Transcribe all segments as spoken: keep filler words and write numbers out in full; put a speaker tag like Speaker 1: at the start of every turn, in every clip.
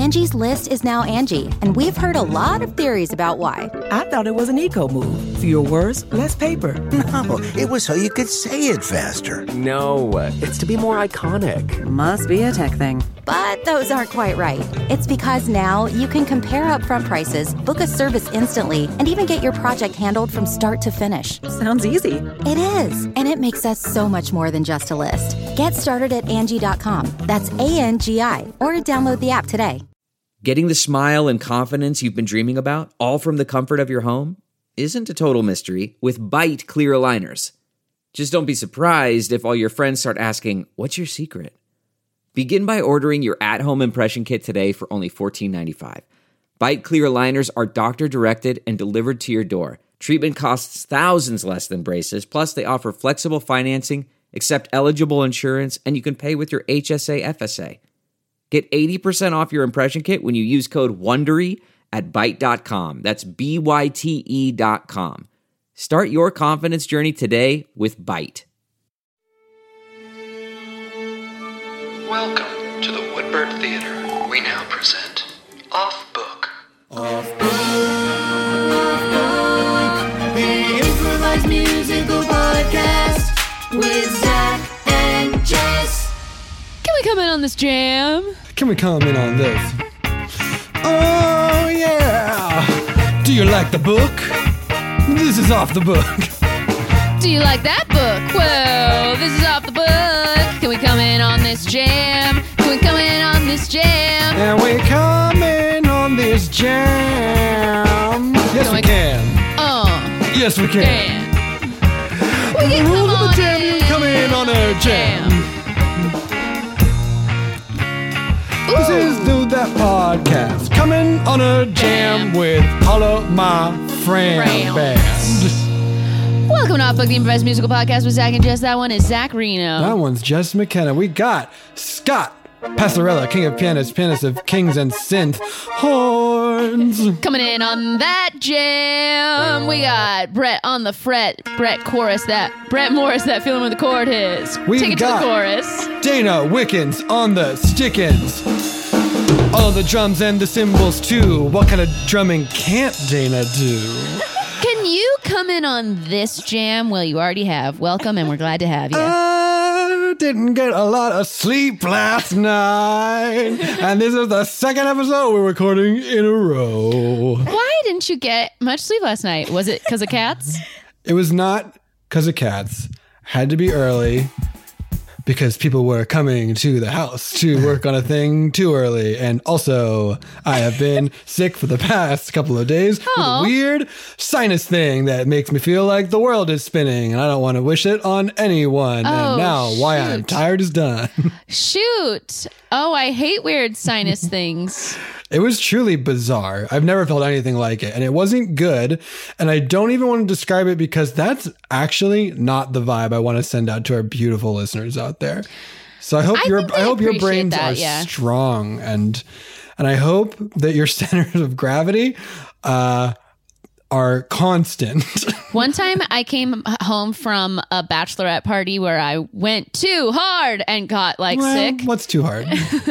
Speaker 1: Angie's List is now Angie, and we've heard a lot of theories about why.
Speaker 2: I thought it was an eco move. Fewer words, less paper.
Speaker 3: No, it was so you could say it faster.
Speaker 4: No, it's to be more iconic.
Speaker 2: Must be a tech thing.
Speaker 1: But those aren't quite right. It's because now you can compare upfront prices, book a service instantly, and even get your project handled from start to finish.
Speaker 2: Sounds easy.
Speaker 1: It is, and it makes us so much more than just a list. Get started at Angie dot com. That's A N G I, or download the app today.
Speaker 5: Getting the smile and confidence you've been dreaming about, all from the comfort of your home, isn't a total mystery with Byte clear aligners. Just don't be surprised if all your friends start asking, "What's your secret?" Begin by ordering your at-home impression kit today for only fourteen ninety-five. Byte clear aligners are doctor-directed and delivered to your door. Treatment costs thousands less than braces, plus they offer flexible financing, accept eligible insurance, and you can pay with your H S A F S A. Get eighty percent off your impression kit when you use code WONDERY at byte dot com. That's B Y T E dot com. Start your confidence journey today with Byte.
Speaker 6: Welcome to the Woodbird Theater. We now present Off Book.
Speaker 7: Off Book, Off Book, the improvised musical podcast with Zach and Jess.
Speaker 8: Can we come in on this jam?
Speaker 9: Can we come in on this? Oh, yeah! Do you like the book? This is Off the Book.
Speaker 8: Do you like that book? Well, this is Off the Book. Can we come in on this jam? Can we come in on this jam?
Speaker 9: And we come in on this jam. Yes,
Speaker 8: Can
Speaker 9: we
Speaker 8: we-
Speaker 9: can.
Speaker 8: Uh,
Speaker 9: Yes, we can.
Speaker 8: jam. We can
Speaker 9: Rules
Speaker 8: come
Speaker 9: of the
Speaker 8: on
Speaker 9: jam, you come in on a jam. This is Do That Podcast. Coming on a jam with all of my friend
Speaker 8: Friends.
Speaker 9: band.
Speaker 8: Welcome to Off Book, the improvised musical podcast with Zach and Jess. That one is Zach Reno.
Speaker 9: That one's Jess McKenna. We got Scott Passarella, king of pianists, pianist of kings and synth horns.
Speaker 8: Coming in on that jam, we got Brett on the fret, Brett chorus that, Brett Morris, that feeling where the chord is.
Speaker 9: We've
Speaker 8: Take it
Speaker 9: got
Speaker 8: to the chorus.
Speaker 9: Dana Wickens on the stickins. All the drums and the cymbals too. What kind of drumming can't Dana do?
Speaker 8: Can you come in on this jam? Well, you already have. Welcome, and we're glad to have you.
Speaker 9: I didn't get a lot of sleep last night, and this is the second episode we're recording in a row.
Speaker 8: Why didn't you get much sleep last night? Was it because of cats?
Speaker 9: It was not because of cats. Had to be early because people were coming to the house to work on a thing too early. And also, I have been sick for the past couple of days with
Speaker 8: Aw.
Speaker 9: a weird sinus thing that makes me feel like the world is spinning, and I don't want to wish it on anyone.
Speaker 8: Oh,
Speaker 9: and now, why I'm
Speaker 8: shoot.
Speaker 9: tired is done.
Speaker 8: Shoot. Oh, I hate weird sinus things.
Speaker 9: It was truly bizarre. I've never felt anything like it, and it wasn't good. And I don't even want to describe it because that's actually not the vibe I want to send out to our beautiful listeners out there. So I hope
Speaker 8: I
Speaker 9: your
Speaker 8: think they
Speaker 9: I hope your
Speaker 8: appreciate
Speaker 9: brains
Speaker 8: that,
Speaker 9: are
Speaker 8: yeah.
Speaker 9: strong, and and I hope that your centers of gravity uh, are constant.
Speaker 8: One time I came home from a bachelorette party where I went too hard and got like
Speaker 9: Well,
Speaker 8: sick.
Speaker 9: what's too hard?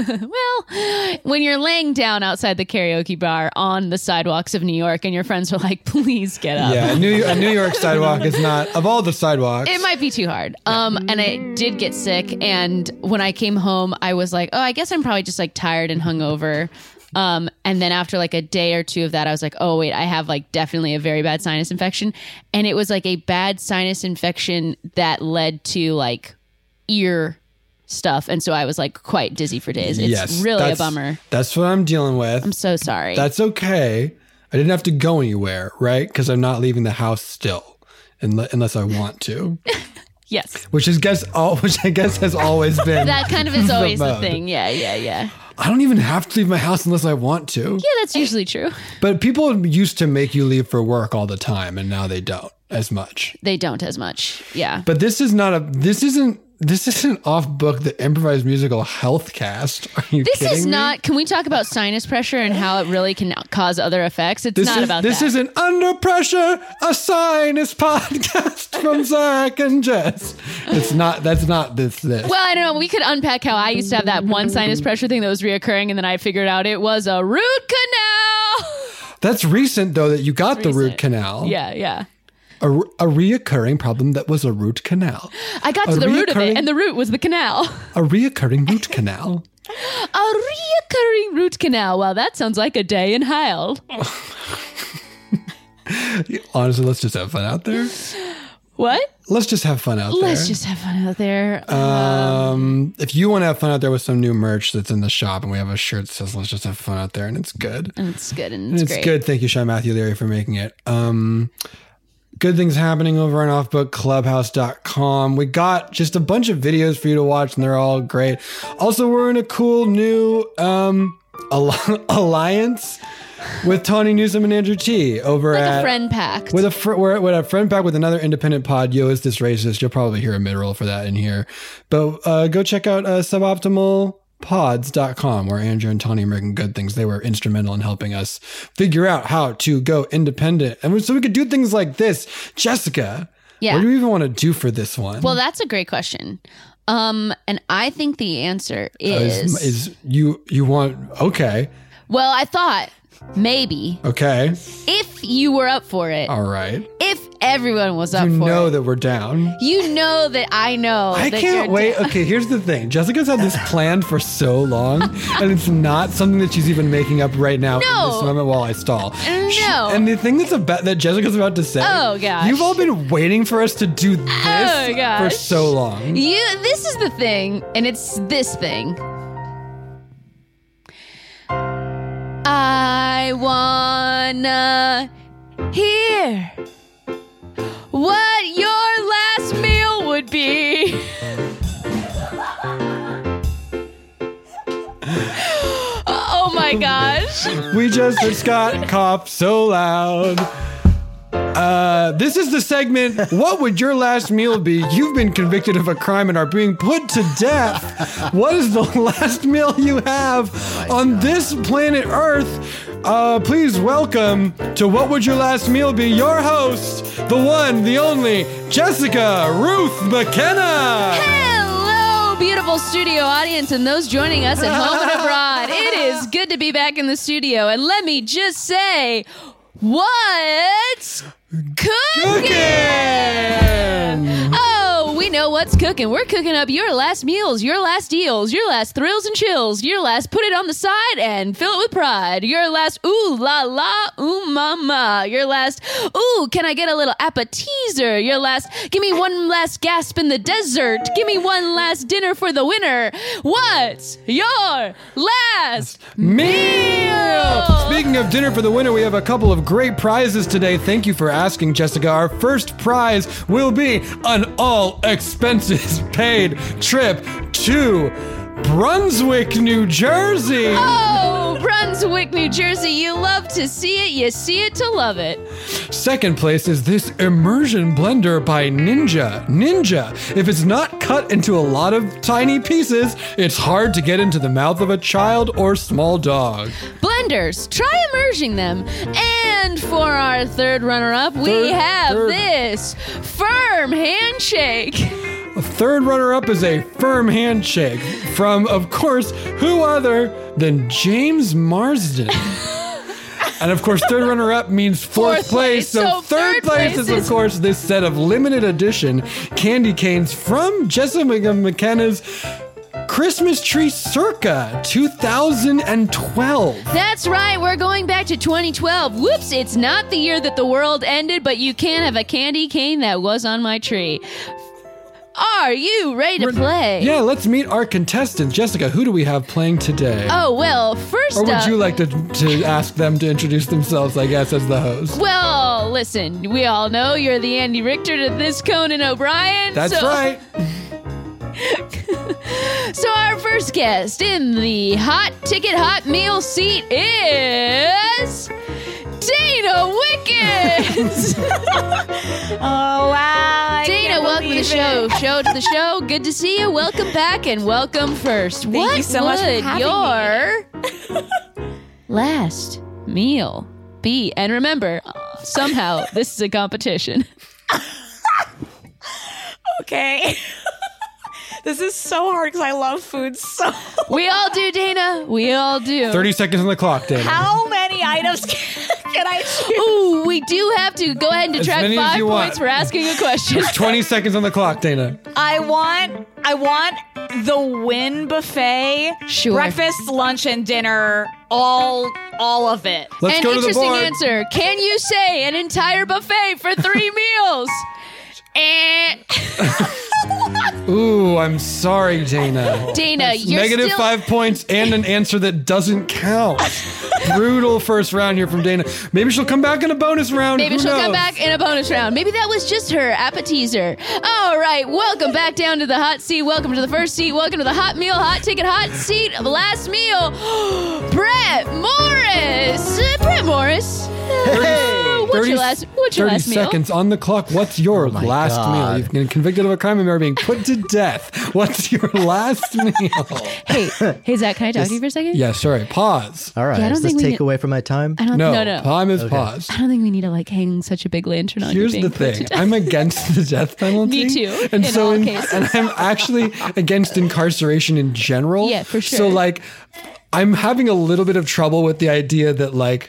Speaker 8: Well, when you're laying down outside the karaoke bar on the sidewalks of New York and your friends were like, please get up.
Speaker 9: Yeah, a New, a New York sidewalk is not, of all the sidewalks.
Speaker 8: It might be too hard. Um, and I did get sick. And when I came home, I was like, oh, I guess I'm probably just like tired and hungover. Um, and then after like a day or two of that, I was like, oh, wait, I have like definitely a very bad sinus infection. And it was like a bad sinus infection that led to like ear stuff. And so I was like quite dizzy for days. It's
Speaker 9: Yes,
Speaker 8: really a
Speaker 9: that's-
Speaker 8: bummer.
Speaker 9: That's what I'm dealing with.
Speaker 8: I'm so sorry.
Speaker 9: That's okay. I didn't have to go anywhere, right? Because I'm not leaving the house still, unle- unless I want to.
Speaker 8: Yes.
Speaker 9: Which is guess all. Which I guess has always been
Speaker 8: That kind of is always the
Speaker 9: mode.
Speaker 8: thing. Yeah, yeah, yeah.
Speaker 9: I don't even have to leave my house unless I want to.
Speaker 8: Yeah, that's usually true.
Speaker 9: But people used to make you leave for work all the time, and now they don't as much.
Speaker 8: They don't as much. Yeah.
Speaker 9: But this is not a. This isn't This isn't off book, the improvised musical health cast. Are you
Speaker 8: This
Speaker 9: kidding
Speaker 8: is
Speaker 9: me?
Speaker 8: not. Can we talk about sinus pressure and how it really can cause other effects? It's
Speaker 9: This
Speaker 8: not
Speaker 9: is,
Speaker 8: about
Speaker 9: this
Speaker 8: that.
Speaker 9: isn't Under Pressure, a sinus podcast from Zach and Jess. It's not. That's not this. This.
Speaker 8: Well, I don't know. We could unpack how I used to have that one sinus pressure thing that was reoccurring, and then I figured out it was a root canal.
Speaker 9: That's recent though that you got the root
Speaker 8: Recent.
Speaker 9: canal.
Speaker 8: Yeah, yeah.
Speaker 9: A, a reoccurring problem that was a root canal.
Speaker 8: I got
Speaker 9: A
Speaker 8: to the root of
Speaker 9: reoccurring-
Speaker 8: it, and the root was the canal.
Speaker 9: A reoccurring root canal.
Speaker 8: A reoccurring root canal. Well, that sounds like a day in hell.
Speaker 9: Honestly, let's just have fun out there.
Speaker 8: What?
Speaker 9: Let's just have fun out there.
Speaker 8: Let's just have fun out there.
Speaker 9: Um, if you want to have fun out there with some new merch that's in the shop, and we have a shirt that says "Let's just have fun out there," and it's good.
Speaker 8: And it's good, and
Speaker 9: And
Speaker 8: it's,
Speaker 9: it's
Speaker 8: great.
Speaker 9: good. Thank you, Sean Matthew Leary, for making it. Um, good things happening over on off book clubhouse dot com. We got just a bunch of videos for you to watch, and they're all great. Also, we're in a cool new um, al- alliance with Tawny Newsom and Andrew T over
Speaker 8: Like
Speaker 9: at
Speaker 8: a friend pact.
Speaker 9: with a fr- we're with a friend pack with another independent pod. Yo, is this racist? You'll probably hear a mid roll for that in here, but uh, go check out uh, suboptimal pods dot com where Andrew and Tawny are making good things. They were instrumental in helping us figure out how to go independent, and so we could do things like this. Jessica,
Speaker 8: Yeah.
Speaker 9: what do you even want to do for this one?
Speaker 8: Well, that's a great question. Um, and I think the answer
Speaker 9: Uh,
Speaker 8: is,
Speaker 9: is, is you you want okay
Speaker 8: well, I thought maybe
Speaker 9: okay
Speaker 8: if you were up for it,
Speaker 9: all right.
Speaker 8: if everyone was up
Speaker 9: You
Speaker 8: for
Speaker 9: know
Speaker 8: it,
Speaker 9: that we're down.
Speaker 8: you know that I know.
Speaker 9: I
Speaker 8: that
Speaker 9: can't
Speaker 8: you're
Speaker 9: wait.
Speaker 8: down.
Speaker 9: Okay, here's the thing. Jessica's had this planned for so long, and it's not something that she's even making up right now in
Speaker 8: No.
Speaker 9: this moment while I stall. She-
Speaker 8: No.
Speaker 9: and the thing that's about that Jessica's about to say.
Speaker 8: Oh, gosh.
Speaker 9: You've all been waiting for us to do this
Speaker 8: Oh, gosh.
Speaker 9: for so long.
Speaker 8: You. This is the thing, and it's this thing. I wanna hear what your last meal would be. Oh my gosh.
Speaker 9: We just heard Scott cough so loud. Uh, this is the segment, What Would Your Last Meal Be? You've been convicted of a crime and are being put to death. What is the last meal you have on this planet Earth? Uh, please welcome to What Would Your Last Meal Be? Your host, the one, the only, Jessica Ruth McKenna.
Speaker 8: Hello, beautiful studio audience and those joining us at home and abroad. It is good to be back in the studio. And let me just say, what's cooking? Oh, we know what's cooking. We're cooking up your last meals, your last deals, your last thrills and chills, your last put it on the side and fill it with pride, your last ooh la la ooh mama, your last ooh can I get a little appetizer, your last give me one last gasp in the desert, give me one last dinner for the winner. What's your last
Speaker 9: Meal! Speaking of dinner for the winner, we have a couple of great prizes today. Thank you for asking, Jessica. Our first prize will be an all expenses paid trip to Brunswick, New Jersey.
Speaker 8: Oh, Brunswick, New Jersey. You love to see it. You see it to love it.
Speaker 9: Second place is this immersion blender by Ninja. Ninja. If it's not cut into a lot of tiny pieces, it's hard to get into the mouth of a child or small dog.
Speaker 8: Blenders, try immersing them. And for our third runner-up, we
Speaker 9: Third,
Speaker 8: have
Speaker 9: third.
Speaker 8: this firm handshake.
Speaker 9: A third runner-up is a firm handshake from, of course, who other than James Marsden. And of course, third runner-up means fourth,
Speaker 8: Fourth
Speaker 9: place.
Speaker 8: place.
Speaker 9: So,
Speaker 8: So
Speaker 9: third
Speaker 8: third
Speaker 9: place
Speaker 8: place
Speaker 9: is, of
Speaker 8: is-
Speaker 9: course, this set of limited edition candy canes from Jessica McKenna's Christmas Tree Circa two thousand twelve.
Speaker 8: That's right, we're going back to twenty twelve. Whoops, it's not the year that the world ended, but you can have a candy cane that was on my tree. Are you ready to play?
Speaker 9: Yeah, let's meet our contestants. Jessica, who do we have playing today?
Speaker 8: Oh, well, first
Speaker 9: Or would
Speaker 8: up...
Speaker 9: you like to, to ask them to introduce themselves, I guess, as the host?
Speaker 8: Well, listen, we all know you're the Andy Richter to this Conan O'Brien.
Speaker 9: That's
Speaker 8: so-
Speaker 9: right.
Speaker 8: So our first guest in the hot ticket hot meal seat is Dana Wicken. wins.
Speaker 10: Oh, wow. I
Speaker 8: Dana,
Speaker 10: can't
Speaker 8: welcome to the
Speaker 10: believe
Speaker 8: show.
Speaker 10: it.
Speaker 8: Show to the show. Good to see you. Welcome back and welcome first.
Speaker 10: Thank
Speaker 8: what
Speaker 10: you so much for
Speaker 8: would
Speaker 10: having
Speaker 8: your last meal be? And remember, somehow this is a competition.
Speaker 10: Okay. This is so hard because I love food so
Speaker 8: We all do, Dana. We all do.
Speaker 9: thirty seconds on the clock, Dana.
Speaker 10: How many items can, can I choose?
Speaker 8: Ooh, we do have to go ahead and
Speaker 9: As
Speaker 8: detract
Speaker 9: many as
Speaker 8: five
Speaker 9: you
Speaker 8: points
Speaker 9: want.
Speaker 8: for asking a question.
Speaker 9: There's twenty seconds on the clock, Dana.
Speaker 10: I want I want the Wynn buffet.
Speaker 8: Sure.
Speaker 10: Breakfast, lunch, and dinner. All all of it.
Speaker 9: Let's
Speaker 8: An
Speaker 9: go to the
Speaker 8: interesting
Speaker 9: board.
Speaker 8: answer. Can you say an entire buffet for three meals? And
Speaker 9: Ooh, I'm sorry, Dana.
Speaker 8: Dana, you're
Speaker 9: Negative
Speaker 8: still
Speaker 9: five points and an answer that doesn't count. Brutal first round here from Dana. Maybe she'll come back in a bonus round.
Speaker 8: Maybe
Speaker 9: Who
Speaker 8: she'll
Speaker 9: knows?
Speaker 8: come back in a bonus round. Maybe that was just her appetizer. All right, welcome back down to the hot seat. Welcome to the first seat. Welcome to the hot meal, hot ticket, hot seat of the last meal. Brett Morris. Uh, Brett Morris. Uh, what's your last? What's your
Speaker 9: thirty
Speaker 8: last meal?
Speaker 9: seconds on the clock. What's your
Speaker 11: my
Speaker 9: last
Speaker 11: God.
Speaker 9: meal? You've been convicted of a crime and are being put to death. What's your last meal?
Speaker 8: Hey, hey, Zach, can I talk to you for a second?
Speaker 9: Yeah, sorry. Pause.
Speaker 11: All right.
Speaker 8: Yeah, I don't
Speaker 11: Does this
Speaker 8: think we
Speaker 11: take
Speaker 8: need-
Speaker 11: away from my time?
Speaker 8: I don't.
Speaker 9: No,
Speaker 8: No, no.
Speaker 9: time is paused.
Speaker 8: I don't think we need to like hang such a big lantern on
Speaker 9: Here's
Speaker 8: you
Speaker 9: the
Speaker 8: being put to
Speaker 9: thing.
Speaker 8: death.
Speaker 9: I'm against the death penalty.
Speaker 8: Me too,
Speaker 9: And
Speaker 8: in
Speaker 9: so
Speaker 8: all
Speaker 9: in,
Speaker 8: cases.
Speaker 9: and I'm actually against incarceration in general.
Speaker 8: Yeah, for sure.
Speaker 9: So like I'm having a little bit of trouble with the idea that like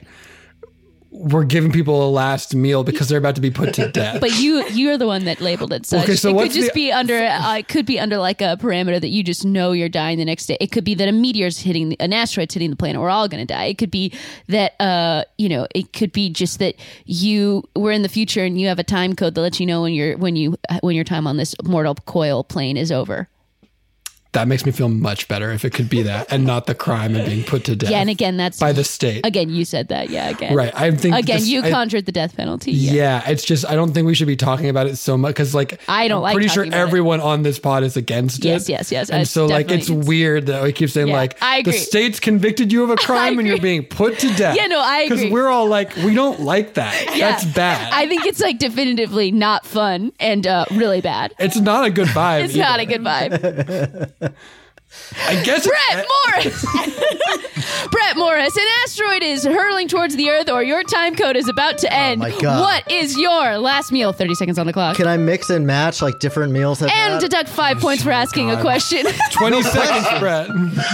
Speaker 9: we're giving people a last meal because they're about to be put to death.
Speaker 8: But you you're the one that labeled it such.
Speaker 9: Okay, so
Speaker 8: it could
Speaker 9: what's
Speaker 8: just
Speaker 9: the-
Speaker 8: be under uh, it could be under like a parameter that you just know you're dying the next day. It could be that a meteor's hitting the, an asteroid's hitting the planet. We're all going to die. It could be that uh you know, it could be just that you we're in the future and you have a time code that lets you know when your when you when your time on this mortal coil plane is over.
Speaker 9: That makes me feel much better if it could be that and not the crime of being put to death.
Speaker 8: Yeah, and again that's
Speaker 9: by the state.
Speaker 8: Again, you said that. Yeah, again.
Speaker 9: Right. I think
Speaker 8: Again,
Speaker 9: this-
Speaker 8: you
Speaker 9: I-
Speaker 8: conjured the death penalty.
Speaker 9: Yeah.
Speaker 8: Yeah.
Speaker 9: it's just I don't think we should be talking about it so much because like
Speaker 8: I don't
Speaker 9: I'm
Speaker 8: like
Speaker 9: pretty sure
Speaker 8: talking about it.
Speaker 9: everyone on this pod is against
Speaker 8: Yes,
Speaker 9: it.
Speaker 8: yes, yes.
Speaker 9: And
Speaker 8: It's
Speaker 9: so like it's
Speaker 8: definitely-
Speaker 9: weird that we keep saying
Speaker 8: Yeah,
Speaker 9: like
Speaker 8: I
Speaker 9: the
Speaker 8: agree.
Speaker 9: state's convicted you of a crime and you're
Speaker 8: agree.
Speaker 9: being put to death.
Speaker 8: Yeah, no, I
Speaker 9: Because
Speaker 8: agree.
Speaker 9: we're all like we don't like that.
Speaker 8: Yeah.
Speaker 9: That's bad.
Speaker 8: I think it's like definitively not fun and uh, really bad.
Speaker 9: it's not a good vibe.
Speaker 8: It's not a
Speaker 9: either.
Speaker 8: good vibe.
Speaker 9: I guess
Speaker 8: Brett Morris! Brett Morris, an asteroid is hurling towards the Earth or your time code is about to end.
Speaker 11: my God.
Speaker 8: What is your last meal? thirty seconds on the clock.
Speaker 11: Can I mix and match like different meals? I've
Speaker 8: And
Speaker 11: had?
Speaker 8: deduct five points for asking a question.
Speaker 9: twenty seconds, Brett.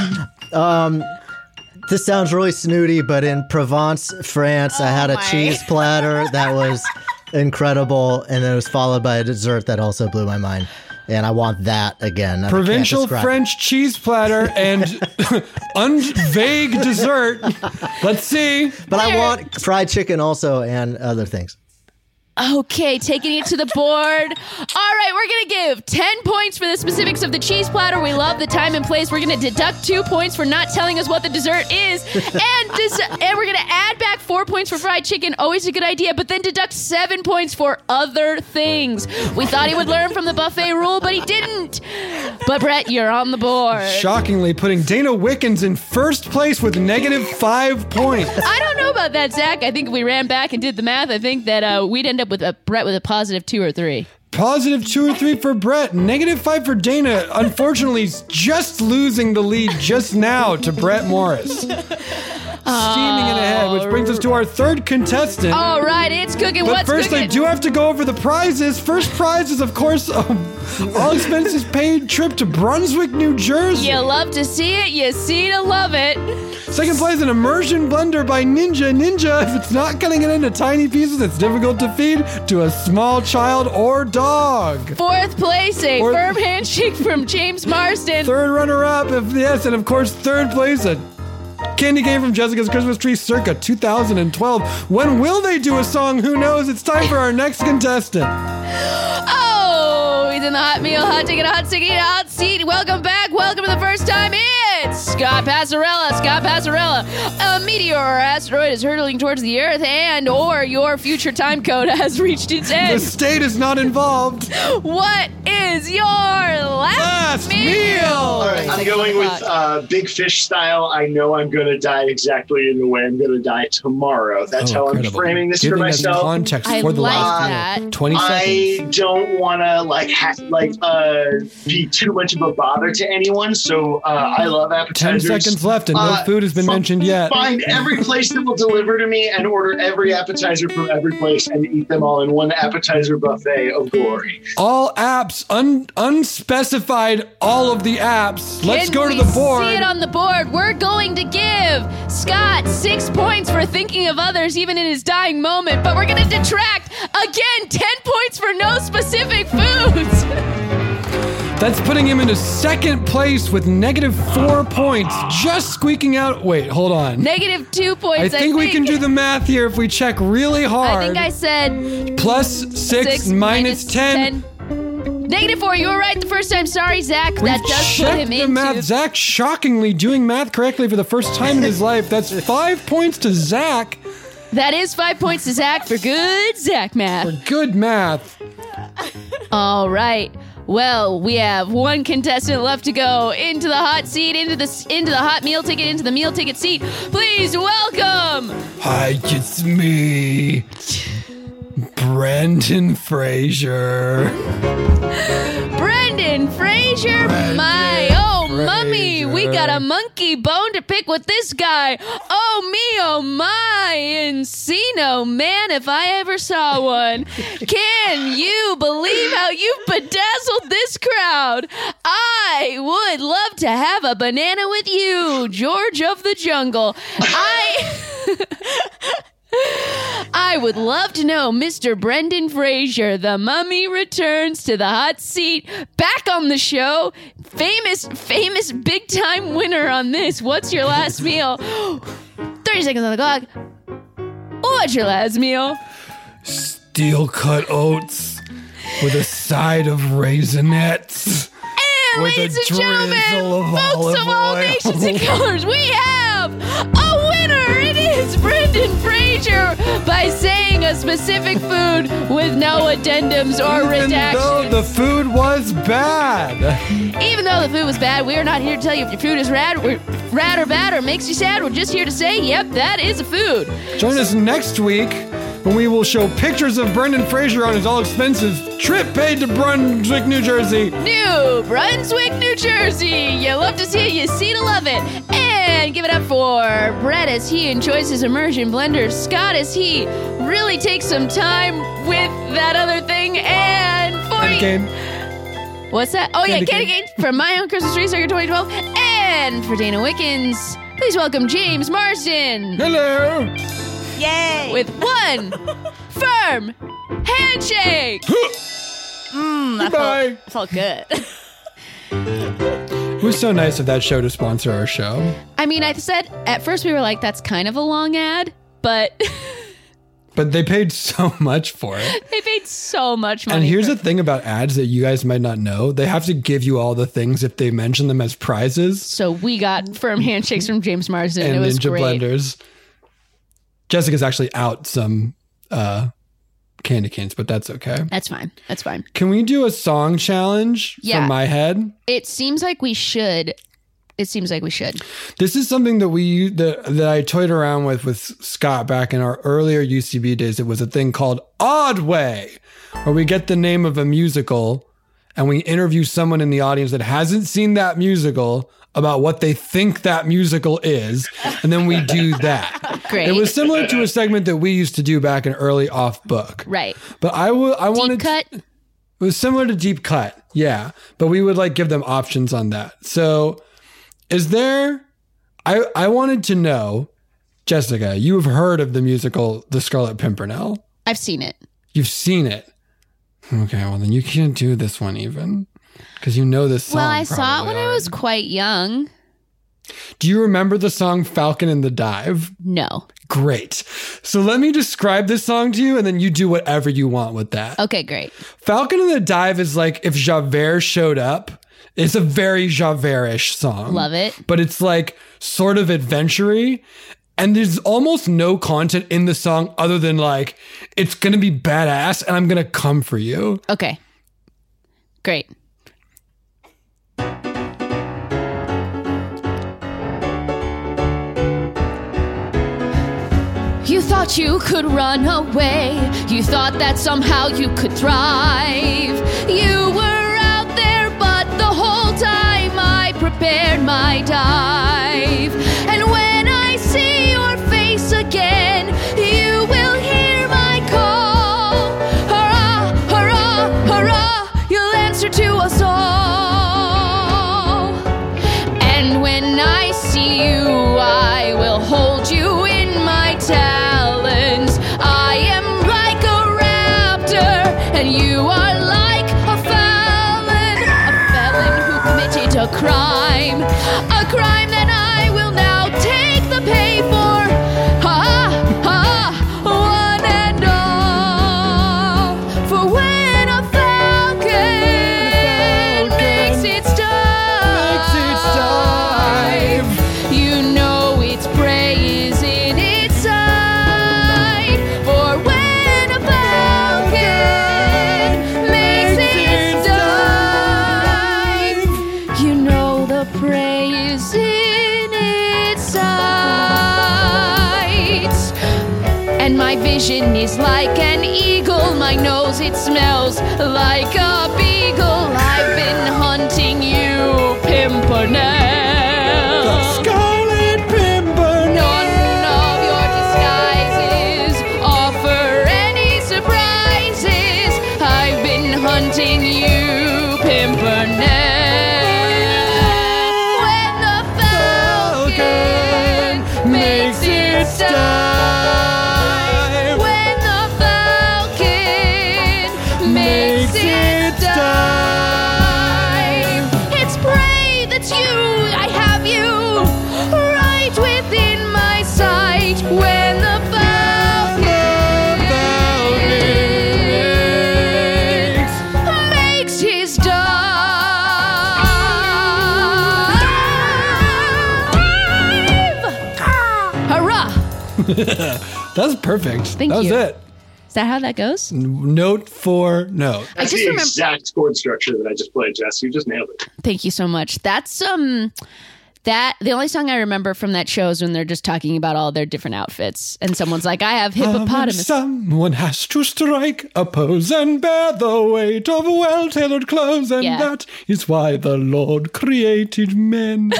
Speaker 11: This sounds really snooty, but in Provence, France, I had a
Speaker 10: my.
Speaker 11: cheese platter that was incredible, and then it was followed by a dessert that also blew my mind. And I want that again. I can't
Speaker 9: Provincial
Speaker 11: describe it.
Speaker 9: French cheese platter and unvague dessert. Let's see.
Speaker 11: But I want fried chicken also and other things.
Speaker 8: Okay, taking it to the board. All right, we're going to give ten points for the specifics of the cheese platter. We love the time and place. We're going to deduct two points for not telling us what the dessert is. And des- and we're going to add back four points for fried chicken. Always a good idea. But then deduct seven points for other things. We thought he would learn from the buffet rule, but he didn't. But Brett, you're on the board.
Speaker 9: Shockingly putting Dana Wickens in first place with negative five points.
Speaker 8: I don't know about that, Zach. I think if we ran back and did the math, I think that uh, we'd end up with a Brett with a positive two or three.
Speaker 9: Positive two or three for Brett. Negative five for Dana. Unfortunately, just losing the lead just now to Brett Morris. Steaming it ahead, which brings us to our third contestant.
Speaker 8: All right, it's cooking.
Speaker 9: But
Speaker 8: What's
Speaker 9: first,
Speaker 8: cooking?
Speaker 9: I do have to go over the prizes. First prize is, of course, um, all expenses paid trip to Brunswick, New Jersey.
Speaker 8: You love to see it. You see to love it.
Speaker 9: Second place, an immersion blender by Ninja. Ninja, if it's not cutting it into tiny pieces, it's difficult to feed to a small child or dog.
Speaker 8: Fourth place, a
Speaker 9: Fourth-
Speaker 8: firm handshake from James Marsden.
Speaker 9: Third runner-up, if yes, and of course, third place, a candy cane from Jessica's Christmas Tree circa two thousand twelve. When will they do a song? Who knows? It's time for our next contestant.
Speaker 8: Oh, he's in the hot meal, hot ticket, hot sticky, hot seat. Welcome back. Welcome to the first time. It's Scott Passarella, Scott Passarella. A meteor or asteroid is hurtling towards the Earth, and or your future time code has reached its end.
Speaker 9: The state is not involved.
Speaker 8: What is your last,
Speaker 9: Last
Speaker 8: meal?
Speaker 9: meal.
Speaker 12: All right, I'm going with uh, Big Fish style. I know I'm going to die exactly in the way I'm going to die tomorrow. That's
Speaker 9: Oh,
Speaker 12: how
Speaker 9: incredible.
Speaker 12: I'm framing this
Speaker 9: Giving
Speaker 12: for
Speaker 9: us
Speaker 12: myself.
Speaker 9: context
Speaker 8: I
Speaker 9: for the
Speaker 8: like
Speaker 9: last
Speaker 8: that.
Speaker 9: twenty
Speaker 12: I
Speaker 9: seconds.
Speaker 12: don't want to like ha- like uh, be too much of a bother to anyone, so uh, I love
Speaker 9: Ten
Speaker 12: appetizers.
Speaker 9: seconds left, and no
Speaker 12: Uh,
Speaker 9: food has been
Speaker 12: f-
Speaker 9: mentioned yet.
Speaker 12: Find every place that will deliver to me and order every appetizer from every place and eat them all in one appetizer buffet of glory.
Speaker 9: All apps, un- unspecified. All of the apps. Let's
Speaker 8: Can
Speaker 9: go to
Speaker 8: we
Speaker 9: the board.
Speaker 8: See it on the board. We're going to give Scott six points for thinking of others even in his dying moment, but we're going to detract again ten points for no specific foods.
Speaker 9: That's putting him into second place with negative four points, just squeaking out. Wait, hold on.
Speaker 8: Negative two points.
Speaker 9: I think we can do the math here if we check really hard.
Speaker 8: I think I said
Speaker 9: Plus six,
Speaker 8: six
Speaker 9: minus ten.
Speaker 8: ten. Negative four. You were right the first time. Sorry, Zach.
Speaker 9: We've
Speaker 8: that does put
Speaker 9: checked
Speaker 8: him
Speaker 9: the
Speaker 8: into.
Speaker 9: math. Zach shockingly doing math correctly for the first time in his life. That's five points to Zach.
Speaker 8: That is five points to Zach for good Zach math.
Speaker 9: For good math.
Speaker 8: All right. Well, we have one contestant left to go into the hot seat, into the into the hot meal ticket, into the meal ticket seat. Please welcome.
Speaker 9: Hi, it's me, Brendan Fraser.
Speaker 8: Brendan Fraser, my oh mummy, we
Speaker 9: Fraser.
Speaker 8: got a monkey bone to pick with this guy. Oh me, oh my, Encino, man, if I ever saw one. Can you believe how you've bedazzled this crowd? I would love to have a banana with you, George of the Jungle. I... I would love to know, Mister Brendan Fraser, the mummy returns to the hot seat, back on the show. Famous, famous big time winner on this. What's your last meal? thirty seconds on the clock. What's your last meal?
Speaker 9: Steel cut oats with a side of raisinets.
Speaker 8: And
Speaker 9: With a
Speaker 8: ladies and gentlemen,
Speaker 9: drizzle of
Speaker 8: folks
Speaker 9: olive
Speaker 8: of all
Speaker 9: oil.
Speaker 8: nations and colors, we have a winner. It is Brendan Fraser by saying a specific food with no addendums or
Speaker 9: Even
Speaker 8: redactions.
Speaker 9: though the food was bad.
Speaker 8: Even though the food was bad, we are not here to tell you if your food is rad, or, rad or bad or makes you sad. We're just here to say, yep, that is a food.
Speaker 9: Join us next week when we will show pictures of Brendan Fraser on his all-expensive trip paid to Brunswick, New Jersey.
Speaker 8: New Brunswick, New Jersey. You love to see it, you see to love it. And give it up for Brett as he enjoys his immersion blender. Scott as he really takes some time with that other thing. And for
Speaker 9: Candy cane.
Speaker 8: What's that? Oh,
Speaker 9: Candy
Speaker 8: yeah, Candy
Speaker 9: cane.
Speaker 8: Cane from My Own Christmas Tree Circuit twenty twelve. And for Dana Wickens, please welcome James Marsden.
Speaker 9: Hello.
Speaker 10: Yay!
Speaker 8: With one firm handshake.
Speaker 10: Mm, that
Speaker 9: Goodbye.
Speaker 10: felt, felt good.
Speaker 9: It was so nice of that show to sponsor our show.
Speaker 8: I mean, I said at first we were like, that's kind of a long ad, but
Speaker 9: But they paid so much for it.
Speaker 8: they paid so much money.
Speaker 9: And here's
Speaker 8: for
Speaker 9: the thing about ads that you guys might not know. They have to give you all the things if they mention them as prizes.
Speaker 8: So we got firm handshakes from James Marsden.
Speaker 9: And
Speaker 8: it was
Speaker 9: Ninja
Speaker 8: great.
Speaker 9: Blenders. Jessica's actually out some uh, candy canes, but that's okay.
Speaker 8: That's fine. That's fine.
Speaker 9: Can we do a song challenge
Speaker 8: Yeah.
Speaker 9: from my head?
Speaker 8: It seems like we should. It seems like we should.
Speaker 9: This is something that we that, that I toyed around with with Scott back in our earlier U C B days. It was a thing called Odd Way, where we get the name of a musical and we interview someone in the audience that hasn't seen that musical about what they think that musical is, and then we do that.
Speaker 8: Great.
Speaker 9: It was similar to a segment that we used to do back in early Off Book.
Speaker 8: Right.
Speaker 9: But I will. I wanted.
Speaker 8: Deep cut.
Speaker 9: It was similar to Deep Cut, yeah. But we would like give them options on that. So, is there? I I wanted to know, Jessica. You have heard of the musical The Scarlet Pimpernel?
Speaker 8: I've seen it.
Speaker 9: You've seen it. Okay, well then you can't do this one even because you know this song.
Speaker 8: Well, I saw it
Speaker 9: probably
Speaker 8: when I
Speaker 9: already.
Speaker 8: was quite young.
Speaker 9: Do you remember the song Falcon in the Dive?
Speaker 8: No.
Speaker 9: Great. So let me describe this song to you and then you do whatever you want with that.
Speaker 8: Okay, great.
Speaker 9: Falcon in the Dive is like if Javert showed up It's a very Javert-ish song.
Speaker 8: Love it.
Speaker 9: But it's like sort of adventure-y. And there's almost no content in the song other than like, it's going to be badass and I'm going to come for you.
Speaker 8: Okay. Great. You thought you could run away. You thought that somehow you could thrive. You were out there, but the whole time I prepared my dive. And when I see your face again, you will hear my call. Hurrah, hurrah, hurrah, you'll answer to us all. And when I see you, I will hold you in my talons. I am like a raptor, and you are like a felon. A felon who committed a crime. A crime that I will now take the pay for. Ha ha, one and all. For when a falcon makes its dive, you know its prey is in its sight. For when a falcon makes its dive, you know the prey is in its sights. And my vision is like an eagle. My nose, it smells like a beagle. I've been hunting you, Pimpernel.
Speaker 9: The Scarlet Pimpernel.
Speaker 8: None of your disguises offer any surprises. I've been hunting you, Pimpernel. When the falcon makes its dive. When the falcon makes its dive. It's prey that's you, I have you right within my sight. When the falcon makes his dive. Hurrah!
Speaker 9: That's perfect.
Speaker 8: Thank
Speaker 9: that was
Speaker 8: you.
Speaker 9: it.
Speaker 8: Is that how that goes?
Speaker 9: Note for note.
Speaker 8: I
Speaker 12: That's
Speaker 8: just
Speaker 12: the
Speaker 8: remember-
Speaker 12: exact chord structure that I just played, Jess. You just nailed it.
Speaker 8: Thank you so much. That's um that the only song I remember from that show is when they're just talking about all their different outfits and someone's like, I have
Speaker 9: Um,
Speaker 8: hippopotamus.
Speaker 9: someone has to strike a pose and bear the weight of well-tailored clothes, and
Speaker 8: Yeah.
Speaker 9: that is why the Lord created men.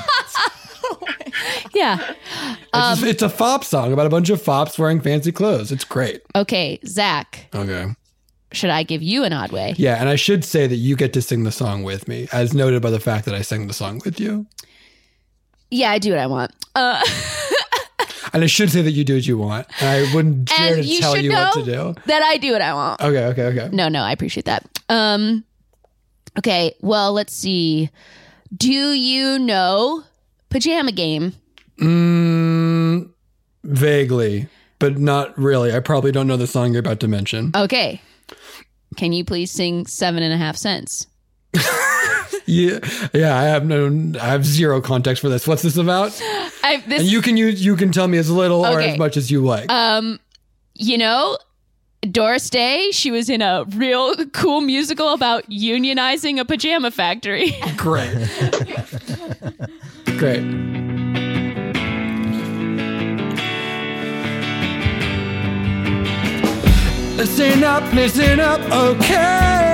Speaker 8: Yeah.
Speaker 9: it's, it's a fop song about a bunch of fops wearing fancy clothes. It's great.
Speaker 8: Okay, Zach,
Speaker 9: Okay.
Speaker 8: should I give you an odd way?
Speaker 9: Yeah, and I should say that you get to sing the song with me, as noted by the fact that I sang the song with you.
Speaker 8: Yeah, I do what I want. Uh,
Speaker 9: And I should say that you do what you want. And I wouldn't dare
Speaker 8: and
Speaker 9: to
Speaker 8: you
Speaker 9: tell
Speaker 8: should
Speaker 9: you
Speaker 8: know
Speaker 9: what to do.
Speaker 8: that I do what I want.
Speaker 9: Okay, okay, okay.
Speaker 8: No, no, I appreciate that. Um, okay, well, let's see. Do you know Pajama Game?
Speaker 9: Mm, vaguely, but not really. I probably don't know the song you're about to mention.
Speaker 8: Okay. Can you please sing Seven and a Half Cents?
Speaker 9: Yeah, yeah. I have no, I have zero context for this. What's this about?
Speaker 8: I, this,
Speaker 9: And you can use, you can tell me as little or
Speaker 8: Okay.
Speaker 9: as much as you like.
Speaker 8: Um, you know, Doris Day, she was in a real cool musical about unionizing a pajama factory.
Speaker 9: Great, great. Listen up, listen up, okay.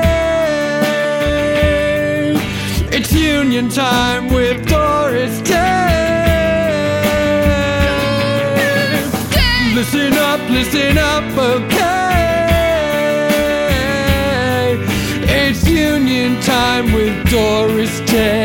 Speaker 9: It's union time with Doris Day. Listen up, listen up, okay. It's union time with Doris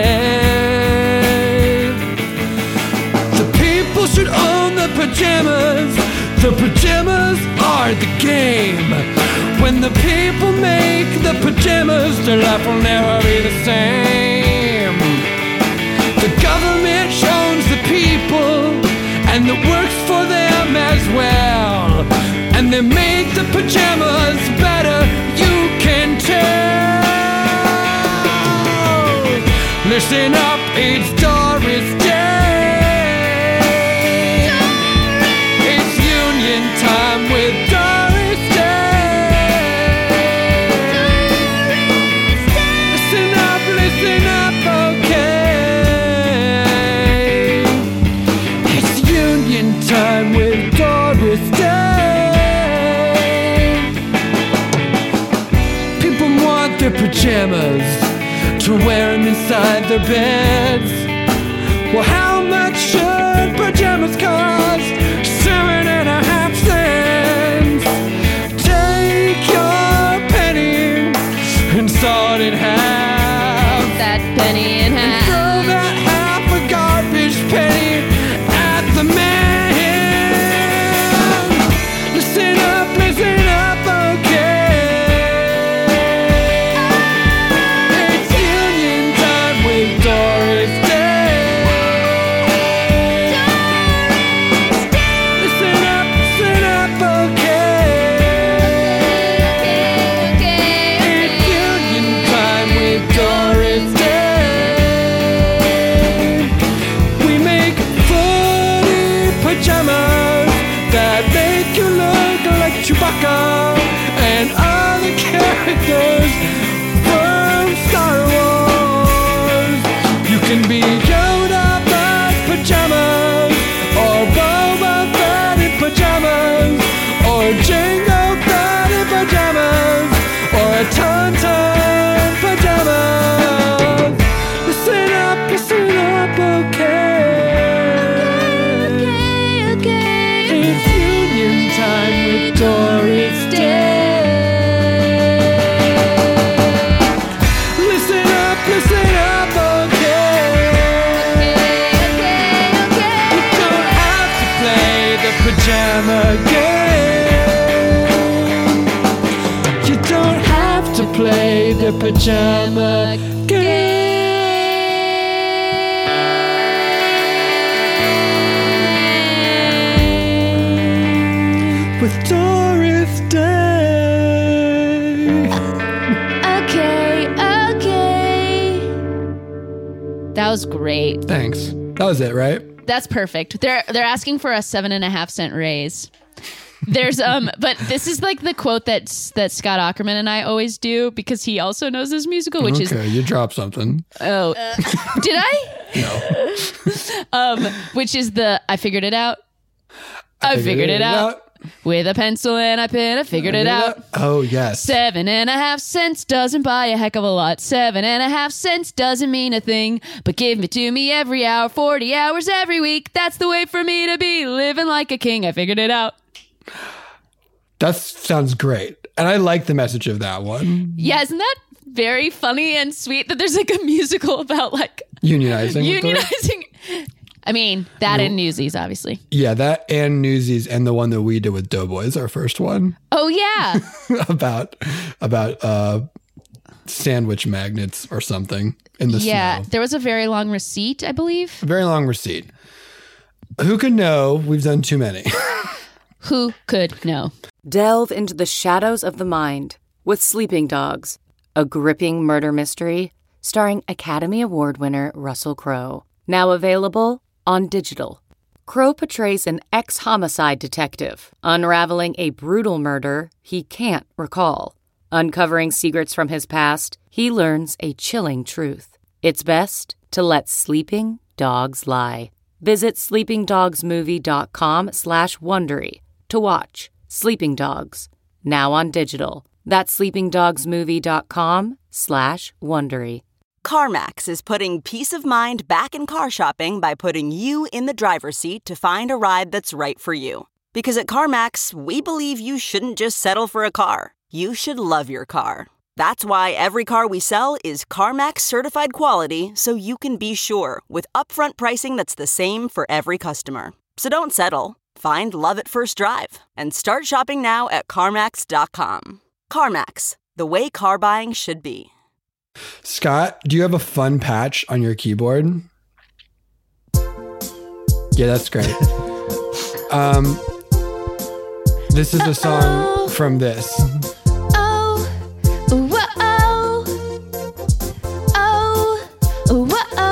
Speaker 9: Day. The people should own the pajamas. The pajamas are the game. When the people make the pajamas, their life will never be the same. The government owns the people, and it works for them as well. And they make the pajamas better, you can tell. Listen up, it's Doris Day. It's union time with Doris Day. Listen up, listen up, okay. It's union time with Doris Day. People want their pajamas to wear them inside their beds. Well, how much should pajamas cost? Seven and a half cents. Take your penny and saw it in half.
Speaker 8: That penny in half.
Speaker 9: And throw that half a garbage penny at the man. Listen up, listen up, okay. Chewbacca and other characters from Star Wars. You can be Yoda but pajamas, or Boba Fett in pajamas, or Jango Fett in pajamas, or a Tauntaun pajamas. Listen up, listen up, okay. Okay, okay, okay. It's union time with Doris Day. Listen up, listen up, okay. Okay, okay, okay. You don't have to play the pajama game. You don't have to play the pajama game. With Doris Day.
Speaker 8: Okay, okay. That was great.
Speaker 9: Thanks. That was it, right?
Speaker 8: That's perfect. They're they're asking for a seven and a half cent raise. There's um, but this is like the quote that that Scott Aukerman and I always do because he also knows this musical, which
Speaker 9: okay,
Speaker 8: is
Speaker 9: okay. You dropped something.
Speaker 8: Oh, did I?
Speaker 9: No.
Speaker 8: um, which is the I figured it out. I, I figured, figured it, it out. out. With a pencil and a pen, I figured it out.
Speaker 9: Oh, yes.
Speaker 8: Seven and a half cents doesn't buy a heck of a lot. Seven and a half cents doesn't mean a thing. But give it to me every hour, forty hours every week. That's the way for me to be, living like a king. I figured it out.
Speaker 9: That sounds great. And I like the message of that one.
Speaker 8: Yeah, isn't that very funny and sweet that there's like a musical about like...
Speaker 9: Unionizing.
Speaker 8: Unionizing. I mean, that no. and Newsies, obviously.
Speaker 9: Yeah, that and Newsies, and the one that we did with Doughboys, our first one.
Speaker 8: Oh, yeah.
Speaker 9: about about uh, sandwich magnets or something in the
Speaker 8: yeah,
Speaker 9: snow.
Speaker 8: There was a very long receipt, I believe.
Speaker 9: A very long receipt. Who could know? We've done too many.
Speaker 8: Who could know?
Speaker 13: Delve into the shadows of the mind with Sleeping Dogs, a gripping murder mystery starring Academy Award winner Russell Crowe. Now available on digital. Crowe portrays an ex-homicide detective unraveling a brutal murder he can't recall. Uncovering secrets from his past, he learns a chilling truth. It's best to let sleeping dogs lie. Visit sleepingdogsmovie.com slash Wondery to watch Sleeping Dogs, now on digital. That's sleepingdogsmovie.com slash Wondery.
Speaker 14: CarMax is putting peace of mind back in car shopping by putting you in the driver's seat to find a ride that's right for you. Because at CarMax, we believe you shouldn't just settle for a car. You should love your car. That's why every car we sell is CarMax certified quality, so you can be sure with upfront pricing that's the same for every customer. So don't settle. Find love at first drive and start shopping now at CarMax dot com. CarMax, the way car buying should be.
Speaker 9: Scott, do you have a fun patch on your keyboard? Yeah, that's great. um, this is a song from this.
Speaker 8: Oh, whoa, oh, oh, whoa,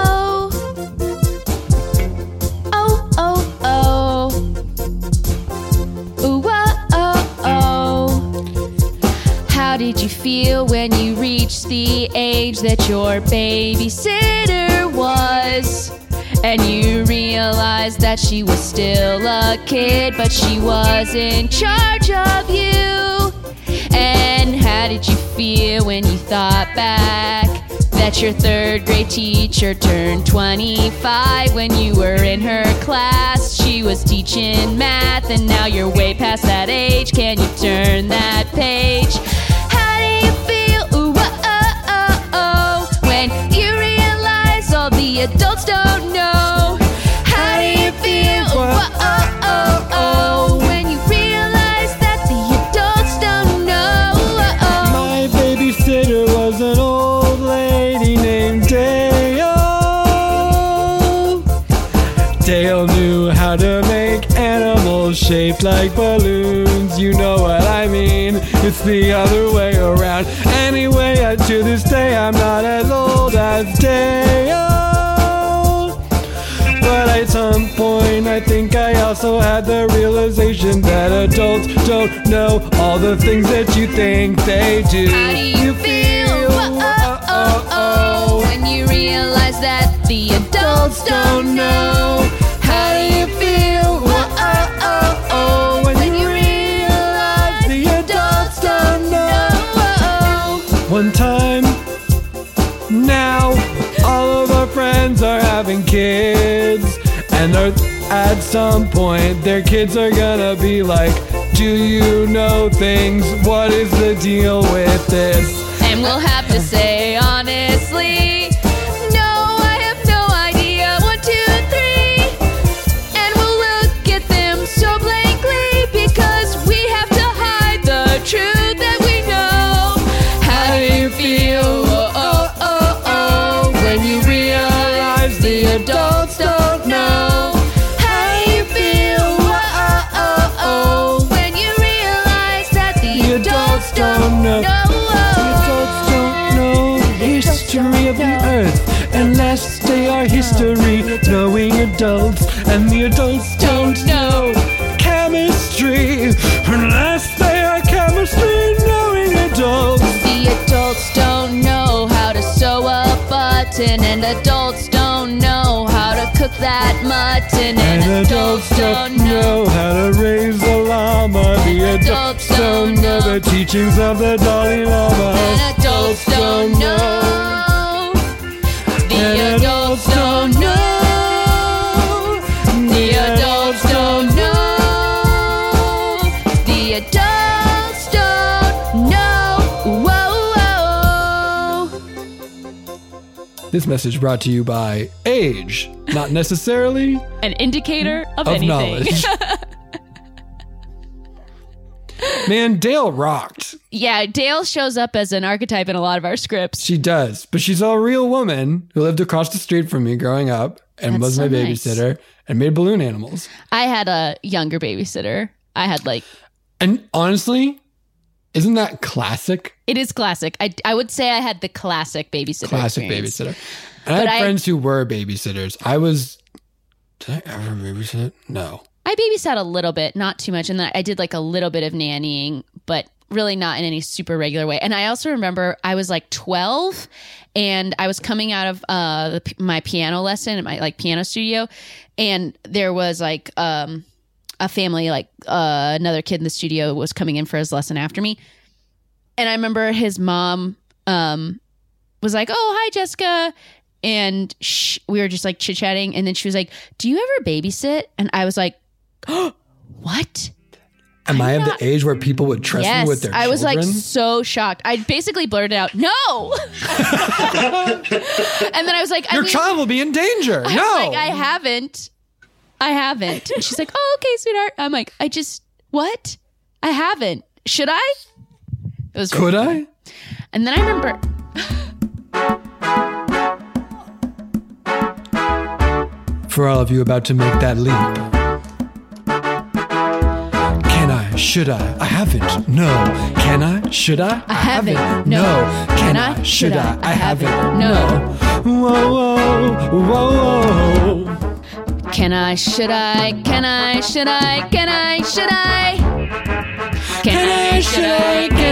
Speaker 8: did you feel when you reached the age that your babysitter was? And you realized that she was still a kid, but she was in charge of you. And how did you feel when you thought back that your third grade teacher turned twenty-five when you were in her class? She was teaching math, and now you're way past that age. Can you turn that page? How do you feel? Ooh, oh, oh, oh, when you realize all the adults don't know? How do you feel? Ooh, oh, oh, oh, oh, when you realize that the adults don't know? Oh,
Speaker 9: My babysitter was an old lady named Dale. Dale knew how to make animals shaped like balloons. You know what I mean. It's the other way around. Anyway, uh, to this day, I'm not as old as Dale. But at some point, I think I also had the realization that adults don't know all the things that you think they do.
Speaker 8: How do you feel? Oh, oh, oh, oh, when you realize that the adults don't know? How do you feel? Oh, oh, oh, oh, when you realize the adults don't know?
Speaker 9: One time, now, all of our friends are having kids. And are, at some point, their kids are gonna be like, do you know things? What is the deal with this?
Speaker 8: And we'll have to say honestly, no, I have no idea. One, two, three. And we'll look at them so blankly because we have to hide the truth that we know. How do you feel? Oh, oh, oh, oh, when you realize the adults don't know? How do you feel? Oh, oh, oh, oh, when you realize that the adults don't know?
Speaker 9: Adults don't know the history of the earth unless they are history knowing adults, and the adults don't know chemistry unless they are chemistry knowing adults.
Speaker 8: The adults don't know how to sew a button, and adults don't know how to cook that mutton, and,
Speaker 9: And adults don't know how to raise a llama. The adults don't know the teachings of the Dalai Lama.
Speaker 8: And adults don't know. The adults don't know. The adults don't know. The adults don't know. Whoa, whoa.
Speaker 9: This message brought to you by age, not necessarily
Speaker 8: An indicator of,
Speaker 9: of
Speaker 8: anything.
Speaker 9: knowledge. Man, Dale rocked.
Speaker 8: Yeah, Dale shows up as an archetype in a lot of our scripts.
Speaker 9: She does, but she's a real woman who lived across the street from me growing up and
Speaker 8: That's
Speaker 9: was
Speaker 8: so
Speaker 9: my
Speaker 8: nice.
Speaker 9: babysitter and made balloon animals.
Speaker 8: I had a younger babysitter. I had like,
Speaker 9: And honestly, isn't that classic?
Speaker 8: it is classic. I, I would say I had the classic babysitter.
Speaker 9: Classic
Speaker 8: experience.
Speaker 9: babysitter. And I
Speaker 8: But
Speaker 9: had
Speaker 8: I-
Speaker 9: friends who were babysitters. I was. Did I ever babysit? No.
Speaker 8: I babysat a little bit, not too much, and then I did like a little bit of nannying, but really not in any super regular way. And I also remember I was like twelve, and I was coming out of uh, the, my piano lesson at my like piano studio, and there was like um, a family, like uh, another kid in the studio was coming in for his lesson after me, and I remember his mom um, was like, "Oh, hi, Jessica." And sh- we were just like chit chatting, and then she was like, "Do you ever babysit?" And I was like, "Oh, what?"
Speaker 9: Am I of the age where people would trust
Speaker 8: yes,
Speaker 9: me with their
Speaker 8: I was like
Speaker 9: children?
Speaker 8: so shocked. I basically blurted out, "No," and then I was like,
Speaker 9: Your
Speaker 8: I mean,
Speaker 9: child will be in danger.
Speaker 8: I
Speaker 9: no.
Speaker 8: was like, I haven't, I haven't. And she's like, "Oh, okay, sweetheart." I'm like, I just what? I haven't. Should I? It was
Speaker 9: Could I?
Speaker 8: And then I remember.
Speaker 9: For all of you about to make that leap. Can I? Should I? I haven't. No. Can I? Should I?
Speaker 8: I haven't. No.
Speaker 9: Can I? Should I? I haven't. No. Whoa, whoa, whoa, whoa.
Speaker 8: Can I? Should I? Can I? Should I? Can I? Should I? Can I? Should I? Can I?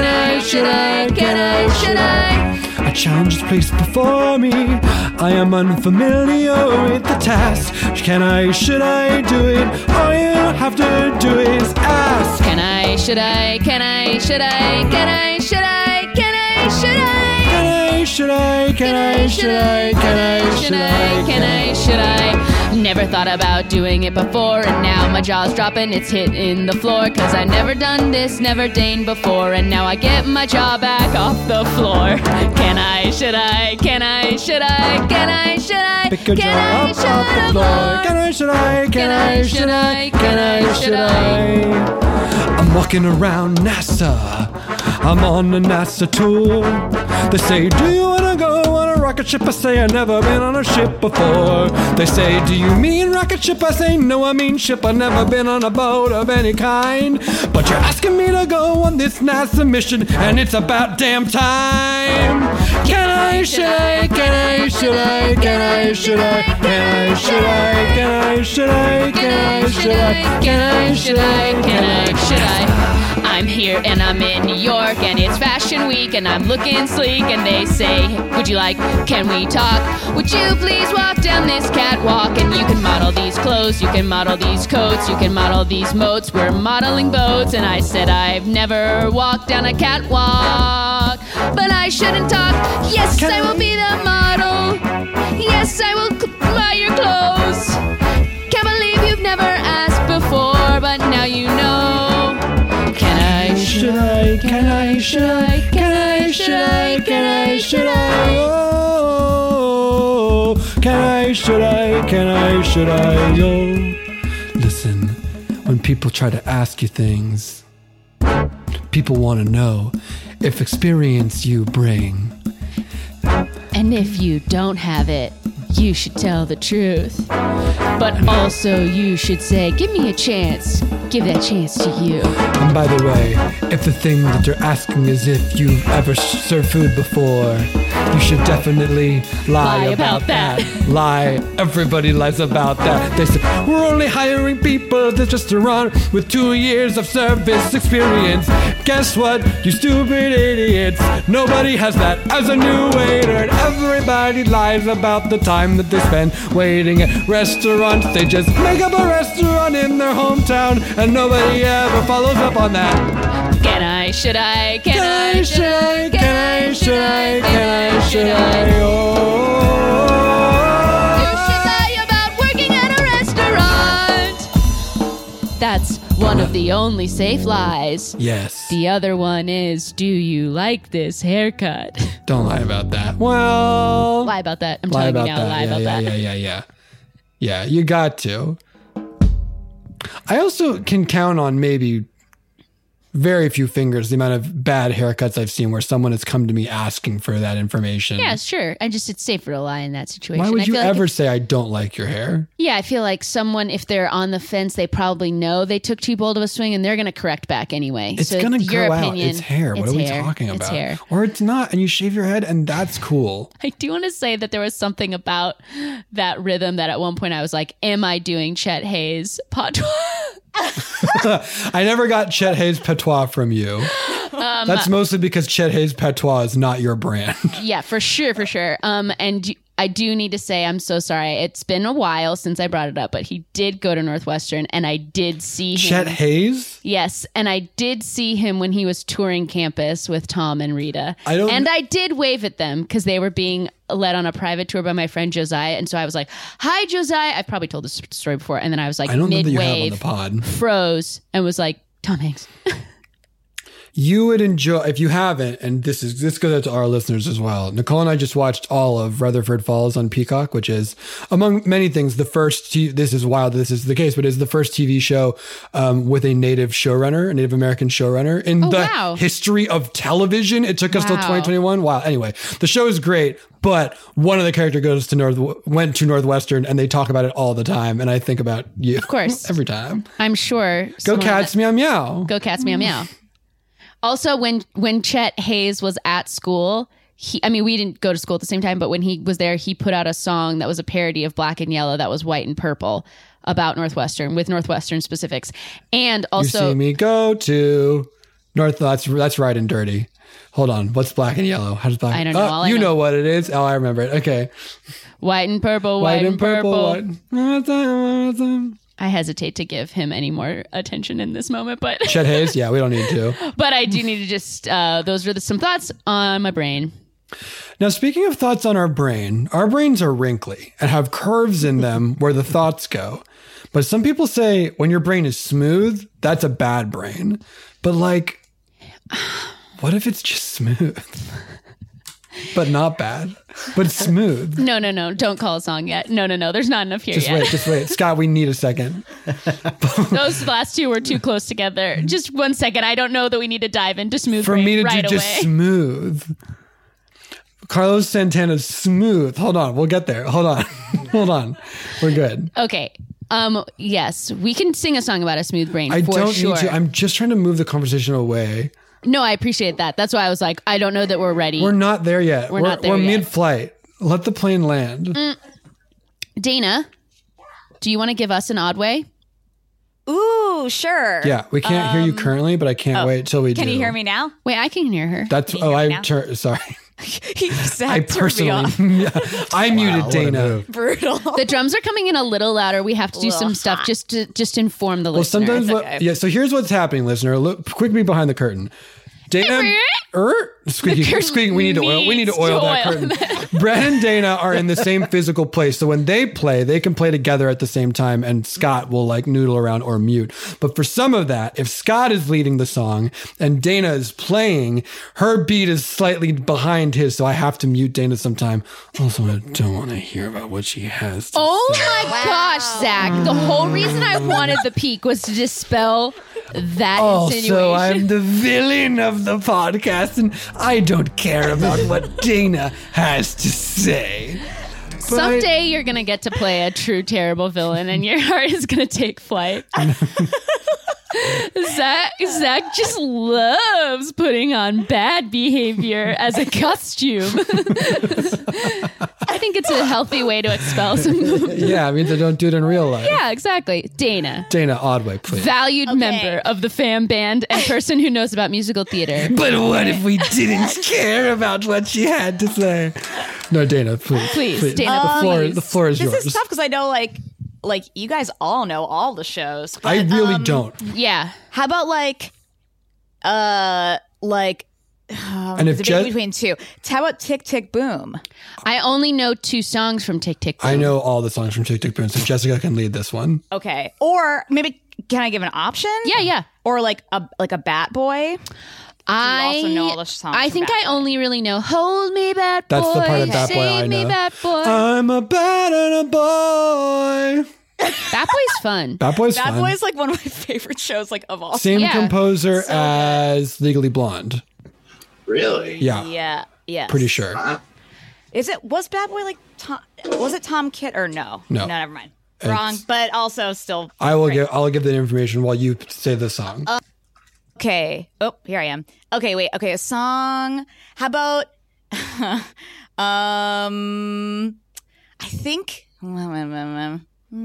Speaker 9: should I, can I, should I? I challenge this place before me. I am unfamiliar with the task. Can I, should I do it? All you have to do is ask.
Speaker 8: Can I, should I, can I, should I, can I, should I, can I, should I?
Speaker 9: Can I, should I, can I, should I, can I, should I,
Speaker 8: can I, should I? Never thought about doing it before, and now my jaw's dropping, it's hitting the floor. Cause I never done this, never deigned before, and now I get my jaw back off the floor. Can I, should I, can I, should I, can I, should I,
Speaker 9: Pick your
Speaker 8: can
Speaker 9: jaw
Speaker 8: I,
Speaker 9: up
Speaker 8: should
Speaker 9: off the floor. Can I, should I, can I, should I, can I, should I? I'm walking around NASA. I'm on a NASA tour. They say, do you wanna go on a rocket ship? I say, I've never been on a ship before. They say, do you mean rocket ship? I say, no, I mean ship. I've never been on a boat of any kind. But you're asking me to go on this NASA mission, and it's about damn time. Can I, should I, can I, should I, can I, should I, can I, should I, can I, should I, can I, should I,
Speaker 8: can I, should I, can I, should I? I'm here and I'm in New York and it's Fashion Week and I'm looking sleek and they say, would you like, can we talk? Would you please walk down this catwalk and you can model these clothes, you can model these coats, you can model these moats, we're modeling boats. And I said I've never walked down a catwalk, but I shouldn't talk. Yes, I will be the model. Yes, I will c- buy your clothes. Can't believe you've never asked before, but now you know. Can I, should I, can I, should I, can I, should I, can I, should I,
Speaker 9: oh, can I, should I, can I, should I, oh. Listen, when people try to ask you things, people want to know if experience you bring.
Speaker 8: And if you don't have it, you should tell the truth. But also you should say, give me a chance. Give that chance to you.
Speaker 9: And by the way, if the thing that you're asking is if you've ever served food before, you should definitely lie,
Speaker 8: Lie
Speaker 9: about,
Speaker 8: about
Speaker 9: that.
Speaker 8: that.
Speaker 9: Lie. Everybody lies about that. They say, we're only hiring people at this restaurant with two years of service experience. Guess what, you stupid idiots? Nobody has that as a new waiter. And everybody lies about the time that they spend waiting at restaurants. They just make up a restaurant in their hometown and nobody ever follows up on that.
Speaker 8: Can I, should I, can,
Speaker 9: Can
Speaker 8: I, should I, can I, should I,
Speaker 9: Can I, should I, oh.
Speaker 8: You should lie about working at a restaurant. That's one of the only safe lies.
Speaker 9: Yes.
Speaker 8: The other one is, do you like this haircut?
Speaker 9: Don't lie about that. Well,
Speaker 8: Lie about that. I'm
Speaker 9: lie
Speaker 8: telling
Speaker 9: about
Speaker 8: you now,
Speaker 9: that.
Speaker 8: lie
Speaker 9: yeah,
Speaker 8: about
Speaker 9: yeah,
Speaker 8: that.
Speaker 9: yeah, yeah, yeah. Yeah, you got to. I also can count on maybe very few fingers the amount of bad haircuts I've seen where someone has come to me asking for that information.
Speaker 8: Yeah, sure. I just, it's safer to lie in that situation.
Speaker 9: Why would
Speaker 8: I
Speaker 9: you
Speaker 8: feel like
Speaker 9: ever
Speaker 8: if-
Speaker 9: say I don't like your hair?
Speaker 8: Yeah, I feel like someone, if they're on the fence, they probably know they took too bold of a swing and they're going to correct back anyway.
Speaker 9: It's
Speaker 8: So
Speaker 9: gonna
Speaker 8: your
Speaker 9: grow out.
Speaker 8: opinion,
Speaker 9: It's hair. What
Speaker 8: it's
Speaker 9: are we
Speaker 8: hair.
Speaker 9: talking
Speaker 8: It's
Speaker 9: about?
Speaker 8: hair.
Speaker 9: Or it's not, and you shave your head, and that's cool.
Speaker 8: I do want to say that there was something about that rhythm that at one point I was like, am I doing Chet Hayes patois?
Speaker 9: I never got Chet Hayes patois from you.
Speaker 8: Um,
Speaker 9: That's mostly because Chet Hayes patois is not your brand.
Speaker 8: Yeah, for sure, for sure. Um, and you- I do need to say, I'm so sorry. It's been a while since I brought it up, but he did go to Northwestern, and I did see him.
Speaker 9: Chet Hayes?
Speaker 8: Yes, and I did see him when he was touring campus with Tom and Rita.
Speaker 9: I don't-
Speaker 8: and I did wave at them because they were being led on a private tour by my friend Josiah, and so I was like, "Hi, Josiah." I've probably told this story before, and then I was like,
Speaker 9: I don't know
Speaker 8: mid
Speaker 9: that you have on
Speaker 8: wave,
Speaker 9: the pod.
Speaker 8: froze, and was like, "Tom Hanks."
Speaker 9: You would enjoy, if you haven't, and this is this goes out to our listeners as well. Nicole and I just watched all of Rutherford Falls on Peacock, which is, among many things, the first. T- this is wild that this is the case, but is the first T V show um, with a native showrunner, a Native American showrunner in
Speaker 8: Oh,
Speaker 9: the
Speaker 8: wow.
Speaker 9: history of television. It took us till
Speaker 8: Wow.
Speaker 9: twenty twenty-one. Wow. Anyway, the show is great, but one of the characters goes to North, went to Northwestern, and they talk about it all the time. And I think about you, of
Speaker 8: course,
Speaker 9: every time.
Speaker 8: I'm sure.
Speaker 9: Go
Speaker 8: someone
Speaker 9: cats,
Speaker 8: that-
Speaker 9: meow meow.
Speaker 8: Go cats, meow meow. Also, when when Chet Hayes was at school, he, I mean, we didn't go to school at the same time, but when he was there, he put out a song that was a parody of Black and Yellow that was white and purple about Northwestern with Northwestern specifics. And also,
Speaker 9: you see me go to North, that's that's right and dirty. Hold on. What's black and yellow? How does black?
Speaker 8: I don't know.
Speaker 9: Oh,
Speaker 8: All I
Speaker 9: you
Speaker 8: know.
Speaker 9: know what it is. Oh, I remember it. Okay.
Speaker 8: White and purple, white, and purple.
Speaker 9: white.
Speaker 8: I hesitate to give him any more attention in this moment, but
Speaker 9: Chet Hayes? Yeah, we don't need to.
Speaker 8: but I do need to just, uh, those are the, some thoughts on my brain.
Speaker 9: Now, speaking of thoughts on our brain, our brains are wrinkly and have curves in them where the thoughts go. But some people say when your brain is smooth, that's a bad brain. But like, what if it's just smooth? But not bad, but smooth.
Speaker 8: No, no, no. Don't call a song yet. No, no, no. There's not enough here
Speaker 9: Just
Speaker 8: yet.
Speaker 9: wait, just wait. Scott, we need a second.
Speaker 8: Those last two were too close together. Just one second. I don't know that we need to dive into smooth
Speaker 9: For
Speaker 8: brain
Speaker 9: me to
Speaker 8: right
Speaker 9: do
Speaker 8: away.
Speaker 9: just smooth. Carlos Santana's smooth. Hold on, we'll get there. Hold on. Hold on. We're good.
Speaker 8: Okay. Um. Yes, we can sing a song about a smooth brain.
Speaker 9: I
Speaker 8: for
Speaker 9: don't
Speaker 8: sure.
Speaker 9: need to. I'm just trying to move the conversation away.
Speaker 8: No, I appreciate that. That's why I was like, I don't know that we're ready.
Speaker 9: We're not there yet.
Speaker 8: We're not there
Speaker 9: We're
Speaker 8: yet.
Speaker 9: mid-flight. Let the plane land.
Speaker 8: Mm. Dana, do you want to give us an odd way?
Speaker 10: Ooh, sure.
Speaker 9: Yeah, we can't hear you
Speaker 10: Um,
Speaker 9: currently, but I can't
Speaker 10: oh,
Speaker 9: wait till we
Speaker 10: Can
Speaker 9: do.
Speaker 10: you hear me now?
Speaker 8: Wait, I can hear her.
Speaker 9: That's
Speaker 10: Can you
Speaker 9: oh,
Speaker 10: hear
Speaker 9: I
Speaker 10: me now?
Speaker 9: tur- sorry.
Speaker 10: Zach
Speaker 9: I
Speaker 10: turned me
Speaker 9: personally,
Speaker 10: off.
Speaker 9: I muted Dana.
Speaker 10: Brutal.
Speaker 8: The drums are coming in a little louder. We have to do
Speaker 10: Little
Speaker 8: some stuff
Speaker 10: hot.
Speaker 8: just to just inform the
Speaker 9: Well,
Speaker 8: listener.
Speaker 9: sometimes, what,
Speaker 10: okay.
Speaker 9: yeah. So here's what's happening, listener. Look, quick peek behind the curtain. Dana, er, squeaky,
Speaker 8: curtain
Speaker 9: squeaky. We need to oil. We need to
Speaker 8: needs
Speaker 9: oil
Speaker 8: to
Speaker 9: that
Speaker 8: oil
Speaker 9: curtain. Brad and Dana are in the same physical place, so when they play, they can play together at the same time, and Scott will like noodle around or mute. But for some of that, if Scott is leading the song and Dana is playing, her beat is slightly behind his, so I have to mute Dana sometime. Also, I don't want to hear about what she has to
Speaker 8: Oh
Speaker 9: say.
Speaker 8: my gosh, Zach. The whole reason I wanted the peak was to dispel that
Speaker 9: Oh,
Speaker 8: insinuation.
Speaker 9: so I'm the villain of the podcast, and I don't care about what Dana has to say. But
Speaker 8: Someday you're going to get to play a true terrible villain and your heart is going to take flight. Zach, Zach just loves putting on bad behavior as a costume. I think it's a healthy way to expel some.
Speaker 9: yeah, I mean, they don't do it in real life.
Speaker 8: Yeah, exactly. Dana,
Speaker 9: Dana Odway, please.
Speaker 8: valued member of the fam band and person who knows about musical theater.
Speaker 9: But what if we didn't care about what she had to say? No, Dana, please.
Speaker 8: Please, Dana,
Speaker 9: the floor,
Speaker 8: please.
Speaker 9: the floor is
Speaker 10: This
Speaker 9: yours.
Speaker 10: is tough because I know, like, like you guys all know all the shows. But,
Speaker 9: I really
Speaker 10: um,
Speaker 9: don't.
Speaker 8: Yeah.
Speaker 10: How about like, uh, like, um,
Speaker 9: And if
Speaker 10: it's a bit
Speaker 9: Je-
Speaker 10: between two. How about Tick Tick Boom?
Speaker 8: I only know two songs from Tick Tick Boom.
Speaker 9: I know all the songs from Tick Tick Boom, so Jessica can lead this one.
Speaker 10: Okay, or maybe can I give an option?
Speaker 8: Yeah, yeah.
Speaker 10: Or like a like a Bat Boy.
Speaker 8: I
Speaker 10: also know all the songs
Speaker 8: I
Speaker 10: from
Speaker 8: think
Speaker 10: Bat
Speaker 8: I only really know "Hold Me, Bad Boy."
Speaker 9: That's the part of Bat Boy
Speaker 8: Save
Speaker 9: I
Speaker 8: me,
Speaker 9: know.
Speaker 8: Bat Boy.
Speaker 9: I'm a bat and a boy.
Speaker 8: Bat Boy's fun.
Speaker 9: Bat Boy's
Speaker 10: Bat
Speaker 9: fun.
Speaker 10: Boy is like one of my favorite shows, like of all.
Speaker 9: Same
Speaker 8: Yeah.
Speaker 9: composer as Legally Blonde.
Speaker 12: Really?
Speaker 9: Yeah,
Speaker 10: Yeah. Yeah.
Speaker 9: pretty sure.
Speaker 10: Is it was Bad Boy like Tom? Was it Tom Kitt or no?
Speaker 9: No.
Speaker 10: No, never mind.
Speaker 9: It's-
Speaker 10: Wrong, but also still.
Speaker 9: I will
Speaker 10: great.
Speaker 9: give. I'll give that information while you say the song.
Speaker 10: Uh, Okay. Oh, here I am. Okay, wait. Okay, a song. How about um I think well,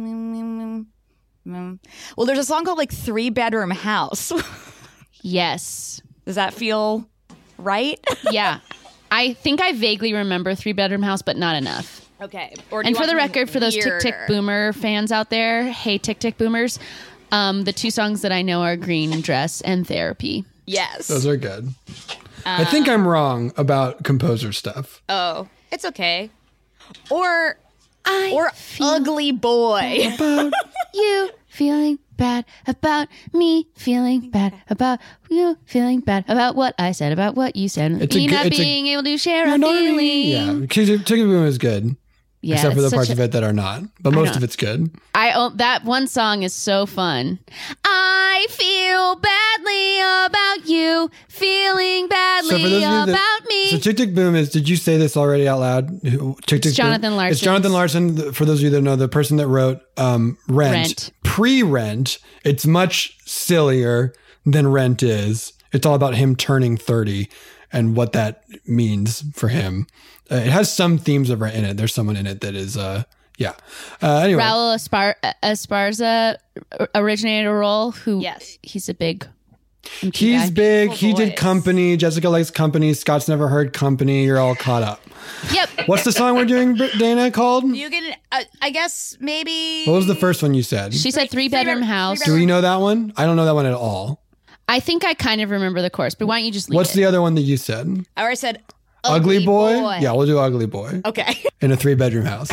Speaker 10: there's a song called like Three Bedroom House.
Speaker 8: Yes.
Speaker 10: Does that feel right?
Speaker 8: Yeah. I think I vaguely remember Three Bedroom House, but not enough.
Speaker 10: Okay. Or do
Speaker 8: And
Speaker 10: you
Speaker 8: for
Speaker 10: want
Speaker 8: the
Speaker 10: something
Speaker 8: record, for those Tick Tick
Speaker 10: weirder?
Speaker 8: Boomer fans out there, hey Tick Tick Boomers, um, the two songs that I know are Green Dress and Therapy.
Speaker 10: Yes.
Speaker 9: Those are good. I think I'm wrong about composer stuff.
Speaker 10: Oh, it's okay. Or
Speaker 8: I
Speaker 10: or Ugly Boy.
Speaker 9: About
Speaker 8: You feeling bad about me feeling bad about you feeling bad about what I said about what you said.
Speaker 9: It's a
Speaker 8: me
Speaker 9: good-
Speaker 8: not
Speaker 9: it's a-
Speaker 8: being able to share
Speaker 9: Yeah,
Speaker 8: a
Speaker 9: no,
Speaker 8: feeling.
Speaker 9: yeah, Tick Tick Boom is good.
Speaker 8: Yeah,
Speaker 9: Except for the
Speaker 8: it's
Speaker 9: parts
Speaker 8: such
Speaker 9: of
Speaker 8: a-
Speaker 9: it that are not. But
Speaker 8: I
Speaker 9: most
Speaker 8: know.
Speaker 9: of it's good.
Speaker 8: I oh, that one song is so fun. I feel badly about you, feeling badly about
Speaker 9: that,
Speaker 8: me.
Speaker 9: So Tick Tick Boom is, did you say this already out loud? Who- Tick Tick Boom?
Speaker 8: Jonathan
Speaker 9: It's
Speaker 8: Larson's-
Speaker 9: Jonathan Larson, for those of you that know, the person that wrote um, Rent.
Speaker 8: Rent.
Speaker 9: Pre-Rent, it's much sillier than Rent is. It's all about him turning thirty and what that means for him. Uh, it has some themes of Rent in it. There's someone in it that is, uh, yeah. Uh, anyway.
Speaker 8: Raul Aspar- Esparza originated a role who
Speaker 10: Yes.
Speaker 8: he's a big
Speaker 9: He's big. He did Company. Jessica likes Company. Scott's never heard Company. You're all caught up.
Speaker 8: Yep.
Speaker 9: What's the song we're doing, Dana, called?
Speaker 10: You can, uh, I guess, maybe.
Speaker 9: What was the first one you said?
Speaker 8: She said three bedroom house.
Speaker 9: Do we know that one? I don't know that one at all.
Speaker 8: I think I kind of remember the chorus, but why don't you just leave
Speaker 9: What's
Speaker 8: it?
Speaker 9: the other one that you said?
Speaker 10: I already said
Speaker 9: Ugly,
Speaker 10: Ugly
Speaker 9: boy?
Speaker 10: Boy.
Speaker 9: Yeah, we'll do Ugly Boy.
Speaker 10: Okay.
Speaker 9: In a three bedroom house.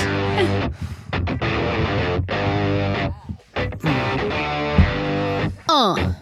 Speaker 8: Uh.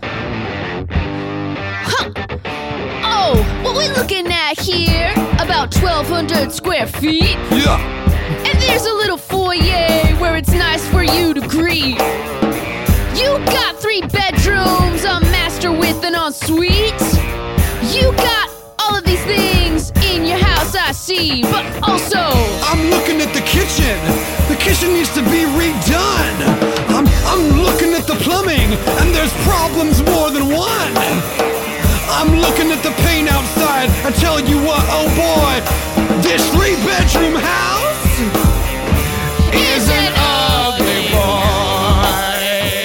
Speaker 8: Huh. Oh, what we're looking at here, about twelve hundred square feet.
Speaker 9: Yeah.
Speaker 8: And there's a little foyer where it's nice for you to greet. You got three bedrooms, a master with an ensuite. You got all of these things in your house, I see, but also
Speaker 9: I'm looking at the kitchen. The kitchen needs to be redone. I'm I'm looking at the plumbing, and there's problems more than one. I'm looking at the paint outside. I tell you what, oh boy, this three bedroom house is an ugly boy.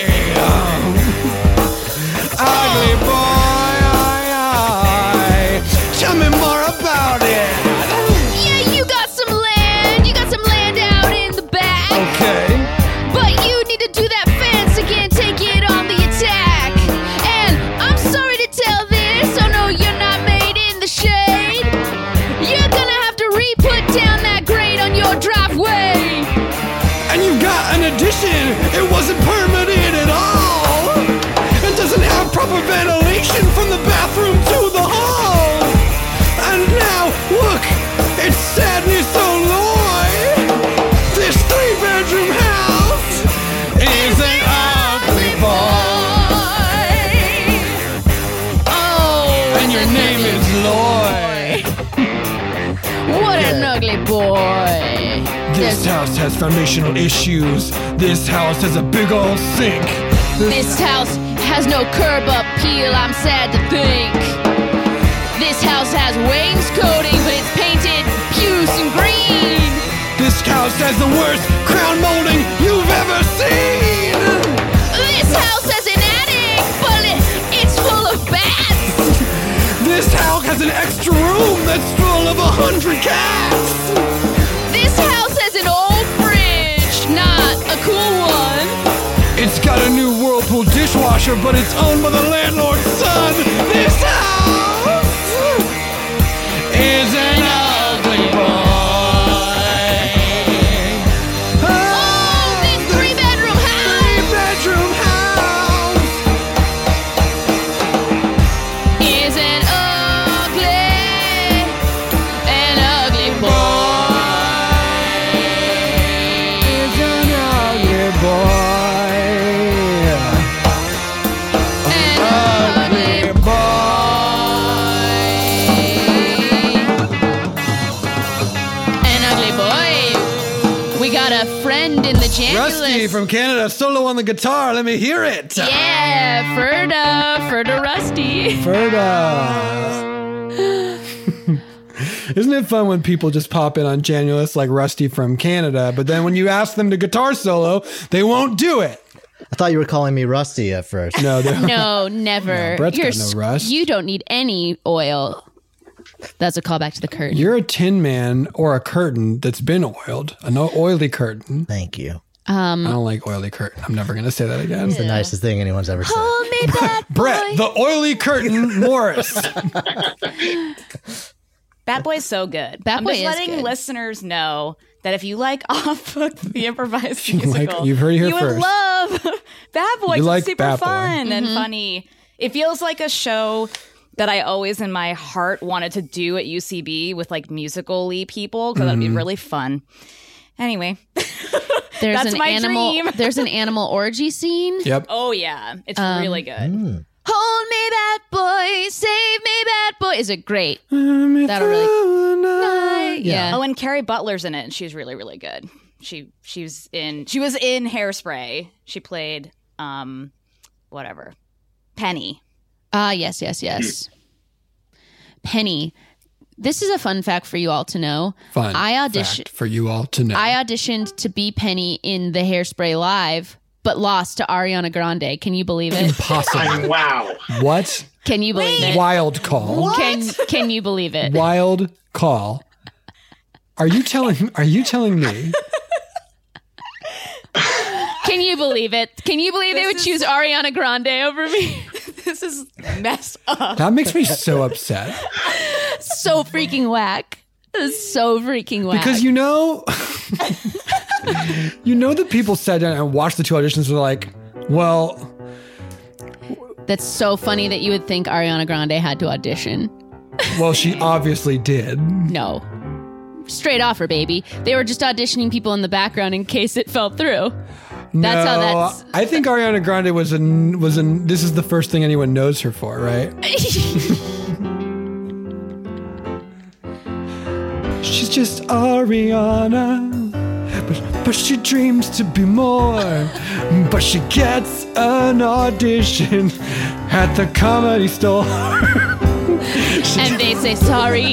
Speaker 9: Ugly boy. Tell me more about it.
Speaker 8: yeah, you got some land, you got some land out in the back.
Speaker 9: Okay.
Speaker 8: But you need to do that fence again, take it on the attack. And I'm sorry to tell this, oh no, you're not made in the shade. You're gonna have to re-put down that grate on your driveway.
Speaker 9: And you've got an addition. It wasn't permitted at all. It doesn't have proper ventilation from the bathroom to the hall. And now, look, it's sadness, oh Lord. This three bedroom house is an ugly boy.
Speaker 8: Oh,
Speaker 9: And your name is Lloyd.
Speaker 8: what an ugly boy.
Speaker 9: This house has foundational issues. This house has a big old sink.
Speaker 8: This house has no curb appeal, I'm sad to think. This house has wainscoting, but it's painted puce and green.
Speaker 9: This house has the worst crown molding you've ever seen.
Speaker 8: This house has an attic, but it, it's full of bats.
Speaker 9: This house has an extra room that's full of a hundred cats.
Speaker 8: This house has an old fridge, not a cool one.
Speaker 9: It's got a new Whirlpool dishwasher, but it's owned by the landlord's son. This house is an ugly boy.
Speaker 8: Oh, this three bedroom house.
Speaker 9: Three bedroom house
Speaker 8: is an ugly, an ugly boy.
Speaker 9: is an ugly boy.
Speaker 8: An ugly
Speaker 9: boy.
Speaker 8: An ugly boy. We got a friend in the Jamulus.
Speaker 9: Rusty from Canada, solo on the guitar. Let me hear it.
Speaker 8: Yeah, Ferda, Ferda Rusty.
Speaker 9: Ferda. Isn't it fun when people just pop in on Janulus like Rusty from Canada, but then when you ask them to guitar solo, they won't do it?
Speaker 11: I thought you were calling me Rusty at first.
Speaker 9: No, they're-
Speaker 8: No, never.
Speaker 9: No, Brett's
Speaker 8: You're
Speaker 9: got no
Speaker 8: s-
Speaker 9: rust.
Speaker 8: You don't need any oil. That's a callback to the curtain.
Speaker 9: You're a tin man or a curtain that's been oiled. An o- oily curtain.
Speaker 11: Thank you.
Speaker 8: Um,
Speaker 9: I don't like oily curtain. I'm never going to say that again.
Speaker 11: It's the nicest thing anyone's ever said.
Speaker 8: Hold me back,
Speaker 9: Brett, the oily curtain Morris.
Speaker 10: Bad Boy's so good.
Speaker 8: Bad
Speaker 10: I'm
Speaker 8: Boy
Speaker 10: just
Speaker 8: is
Speaker 10: letting
Speaker 8: good.
Speaker 10: listeners know that if you like Off Book, the improvised
Speaker 9: You like-
Speaker 10: musical,
Speaker 9: you've heard it here
Speaker 10: you would
Speaker 9: first.
Speaker 10: love Bad Boy.
Speaker 9: You
Speaker 10: It's
Speaker 9: like
Speaker 10: super
Speaker 9: Bad Boy.
Speaker 10: fun and
Speaker 8: Mhm.
Speaker 10: funny. It feels like a show that I always in my heart wanted to do at U C B with like musical-y people because that'd be
Speaker 9: Mhm.
Speaker 10: really fun. Anyway,
Speaker 8: There's
Speaker 10: that's
Speaker 8: an
Speaker 10: my
Speaker 8: animal.
Speaker 10: dream.
Speaker 8: There's an animal orgy scene.
Speaker 9: Yep.
Speaker 10: Oh yeah, it's
Speaker 8: Um,
Speaker 10: really good.
Speaker 8: Hold me, bad boy, save me, bad boy. Is it great? That'll really. Yeah.
Speaker 10: Oh, and Carrie Butler's in it, and she's really, really good. She she was in she was in Hairspray. She played um, whatever, Penny.
Speaker 8: Ah, yes, yes, yes. Penny. This is a fun fact for you all to know.
Speaker 9: Fun
Speaker 8: I auditioned
Speaker 9: fact for you all to know.
Speaker 8: I auditioned to be Penny in the Hairspray Live but lost to Ariana Grande. Can you believe it?
Speaker 9: Impossible.
Speaker 12: Wow.
Speaker 9: What?
Speaker 8: Can you believe it?
Speaker 9: Wild call.
Speaker 8: Can Can you believe it?
Speaker 9: Wild call. Are you telling Are you telling me?
Speaker 8: Can you believe it? Can you believe they would
Speaker 10: This is-
Speaker 8: choose Ariana Grande over me?
Speaker 10: This is messed up.
Speaker 9: That makes me so upset.
Speaker 8: So freaking whack. This is so freaking whack.
Speaker 9: Because you know, you know that people sat down and watched the two auditions and were like, well,
Speaker 8: That's so funny that you would think Ariana Grande had to audition.
Speaker 9: well, she obviously did.
Speaker 8: No. Straight offer, baby. They were just auditioning people in the background in case it fell through. That's
Speaker 9: no,
Speaker 8: how that's.
Speaker 9: I think Ariana Grande was an was an. This is the first thing anyone knows her for, right? She's just Ariana, but, but she dreams to be more. But she gets an audition at the Comedy Store.
Speaker 8: And they say, sorry,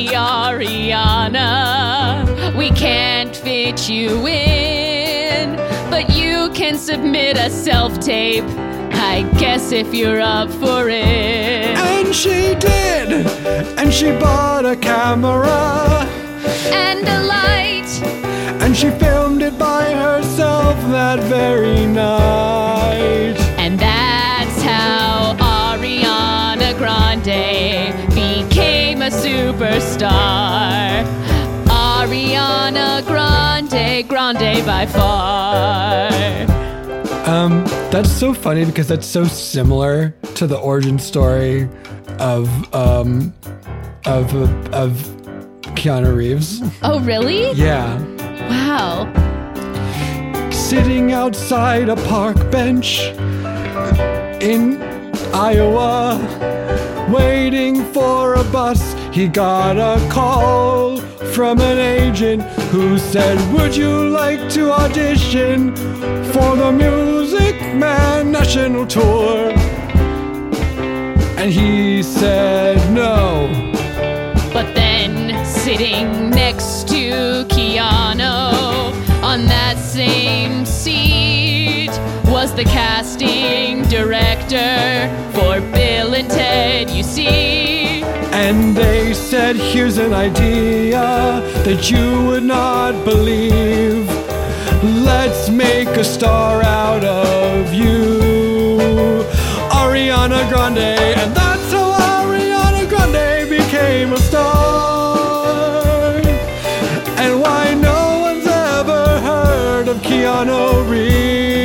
Speaker 8: Ariana, we can't fit you in, but you can submit a self-tape, I guess, if you're up for it.
Speaker 9: And she did, and she bought a camera
Speaker 8: and a light,
Speaker 9: and she filmed it by herself that very night.
Speaker 8: And that's how Ariana Grande became a superstar. Ariana Grande, Grande by far.
Speaker 9: Um, that's so funny because that's so similar to the origin story of um of of Keanu Reeves.
Speaker 8: Oh, really?
Speaker 9: Yeah.
Speaker 8: Wow.
Speaker 9: Sitting outside a park bench in Iowa, waiting for a bus, he got a call from an agent who said, would you like to audition for the Music Man National Tour? And he said no.
Speaker 8: But then sitting next to Keanu on that same seat was the casting director for Bill and Ted, you see.
Speaker 9: And they said, here's an idea that you would not believe. Let's make a star out of you, Ariana Grande. And that's how Ariana Grande became a star. And why no one's ever heard of Keanu Reeves.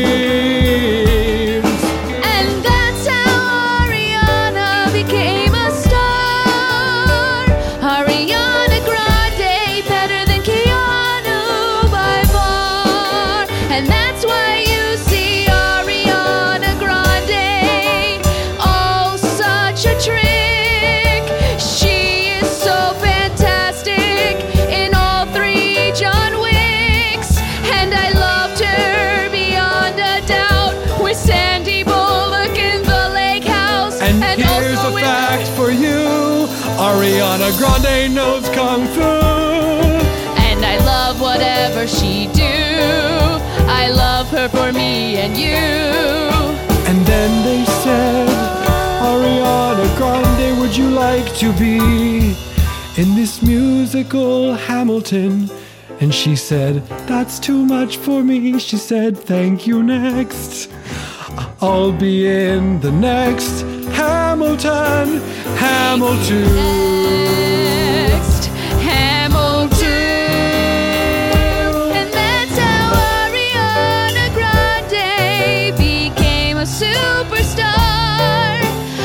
Speaker 8: And that's how Ariana became a star. Ariana Grande, better than Keanu by far. And that's why you see Ariana Grande, oh, such a trick. She is so fantastic in all three John Wicks. And I loved her beyond a doubt with Sandy Bullock in the lake house.
Speaker 9: And, here's
Speaker 8: also
Speaker 9: a
Speaker 8: with
Speaker 9: fact for you, Ariana Grande knows Kung Fu.
Speaker 8: And I love whatever she do. I love her for me and you.
Speaker 9: And then they said, Ariana Grande, would you like to be in this musical Hamilton? And she said, that's too much for me. She said, thank you, next. I'll be in the next Hamilton, Hamilton.
Speaker 8: Next, Hamilton. And that's how Ariana Grande became a superstar.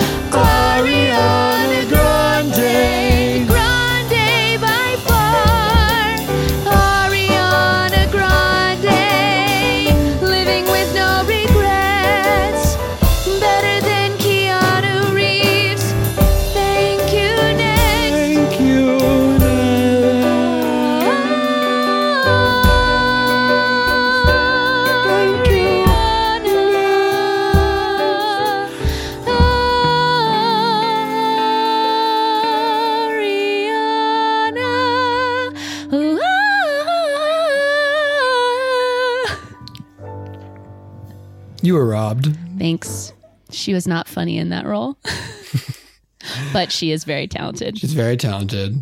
Speaker 8: Ariana Grande, Grande by far. Ariana Grande, living with no regrets, better than Keanu Reeves. Thank you, next.
Speaker 9: Thank You were robbed.
Speaker 8: Thanks. She was not funny in that role. But she is very talented.
Speaker 9: She's very talented.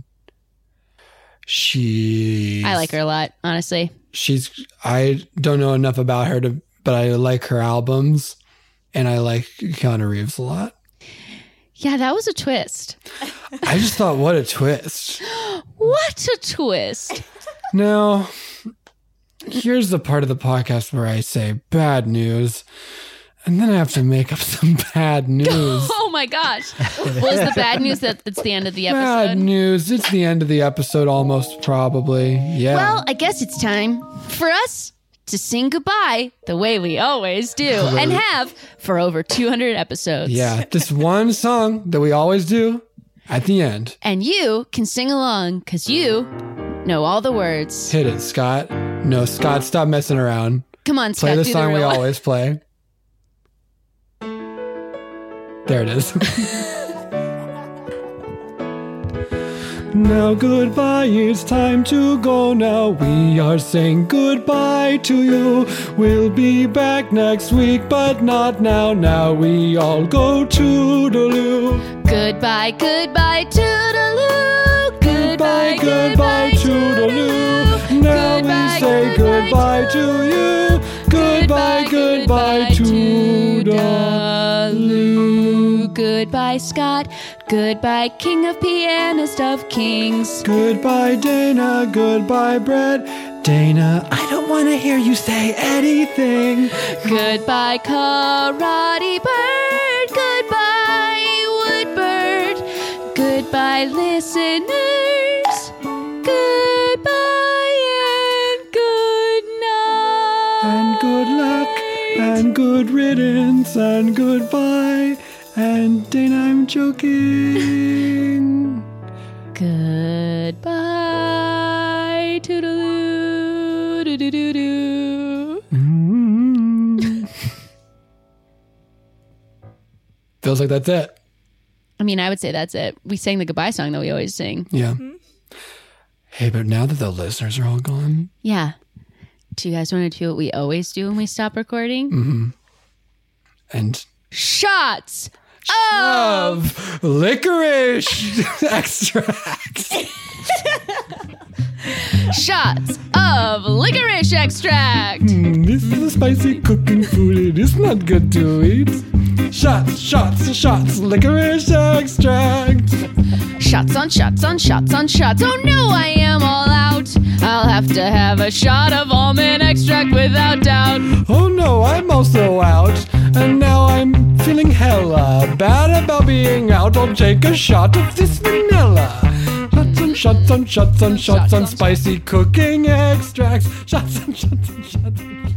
Speaker 9: She.
Speaker 8: I like her a lot, honestly.
Speaker 9: She's. I don't know enough about her to, but I like her albums, and I like Keanu Reeves a lot.
Speaker 8: Yeah, that was a twist.
Speaker 9: I just thought, what a twist!
Speaker 8: What a twist!
Speaker 9: Now, here's the part of the podcast where I say bad news. And then I have to make up some bad news.
Speaker 8: Oh my gosh. What was the bad news that it's the end of the episode?
Speaker 9: Bad news. It's the end of the episode almost, probably. Yeah.
Speaker 8: Well, I guess it's time for us to sing goodbye the way we always do and have for over two hundred episodes.
Speaker 9: Yeah. This one song that we always do at the end.
Speaker 8: And you can sing along because you know all the words.
Speaker 9: Hit it, Scott. No, Scott, stop messing around.
Speaker 8: Come on, Scott.
Speaker 9: Play the
Speaker 8: do
Speaker 9: song
Speaker 8: the
Speaker 9: we
Speaker 8: gorilla.
Speaker 9: always play. There it is. Now goodbye, it's time to go now. We are saying goodbye to you. We'll be back next week, but not now. Now we all go toodaloo.
Speaker 8: Goodbye, goodbye, toodaloo.
Speaker 9: Goodbye, goodbye, toodaloo. Now we say goodbye to you. Goodbye, goodbye, toodaloo.
Speaker 8: Goodbye, Scott. Goodbye, King of Pianist of Kings.
Speaker 9: Goodbye, Dana. Goodbye, Brett. Dana, I don't want to hear you say anything.
Speaker 8: Goodbye, Karate Bird. Goodbye, Woodbird. Goodbye, listeners. Goodbye and good night.
Speaker 9: And good luck. And good riddance. And goodbye. And Dana, I'm joking.
Speaker 8: Goodbye, toodaloo, doo-doo-doo-doo.
Speaker 9: Mm. Feels like that's it.
Speaker 8: I mean, I would say that's it. We sang the goodbye song that we always sing.
Speaker 9: Yeah. Hey, but now that the listeners are all gone.
Speaker 8: Yeah. Do you guys want to do what we always do when we stop recording?
Speaker 9: Mm-hmm. And
Speaker 8: shots
Speaker 9: of licorice extracts.
Speaker 8: Shots of licorice extract.
Speaker 9: Mm, this is a spicy cooking food. It is not good to eat. Shots, shots, shots, licorice extract.
Speaker 8: Shots on shots on shots on shots. Oh no, I am all out. I'll have to have a shot of almond extract without doubt.
Speaker 9: Oh no, I'm also out. And now I'm feeling hella bad about being out. I'll take a shot of this vanilla. Shots on shots on shots on shots on spicy cooking extracts. Shots on shots on shots on shots.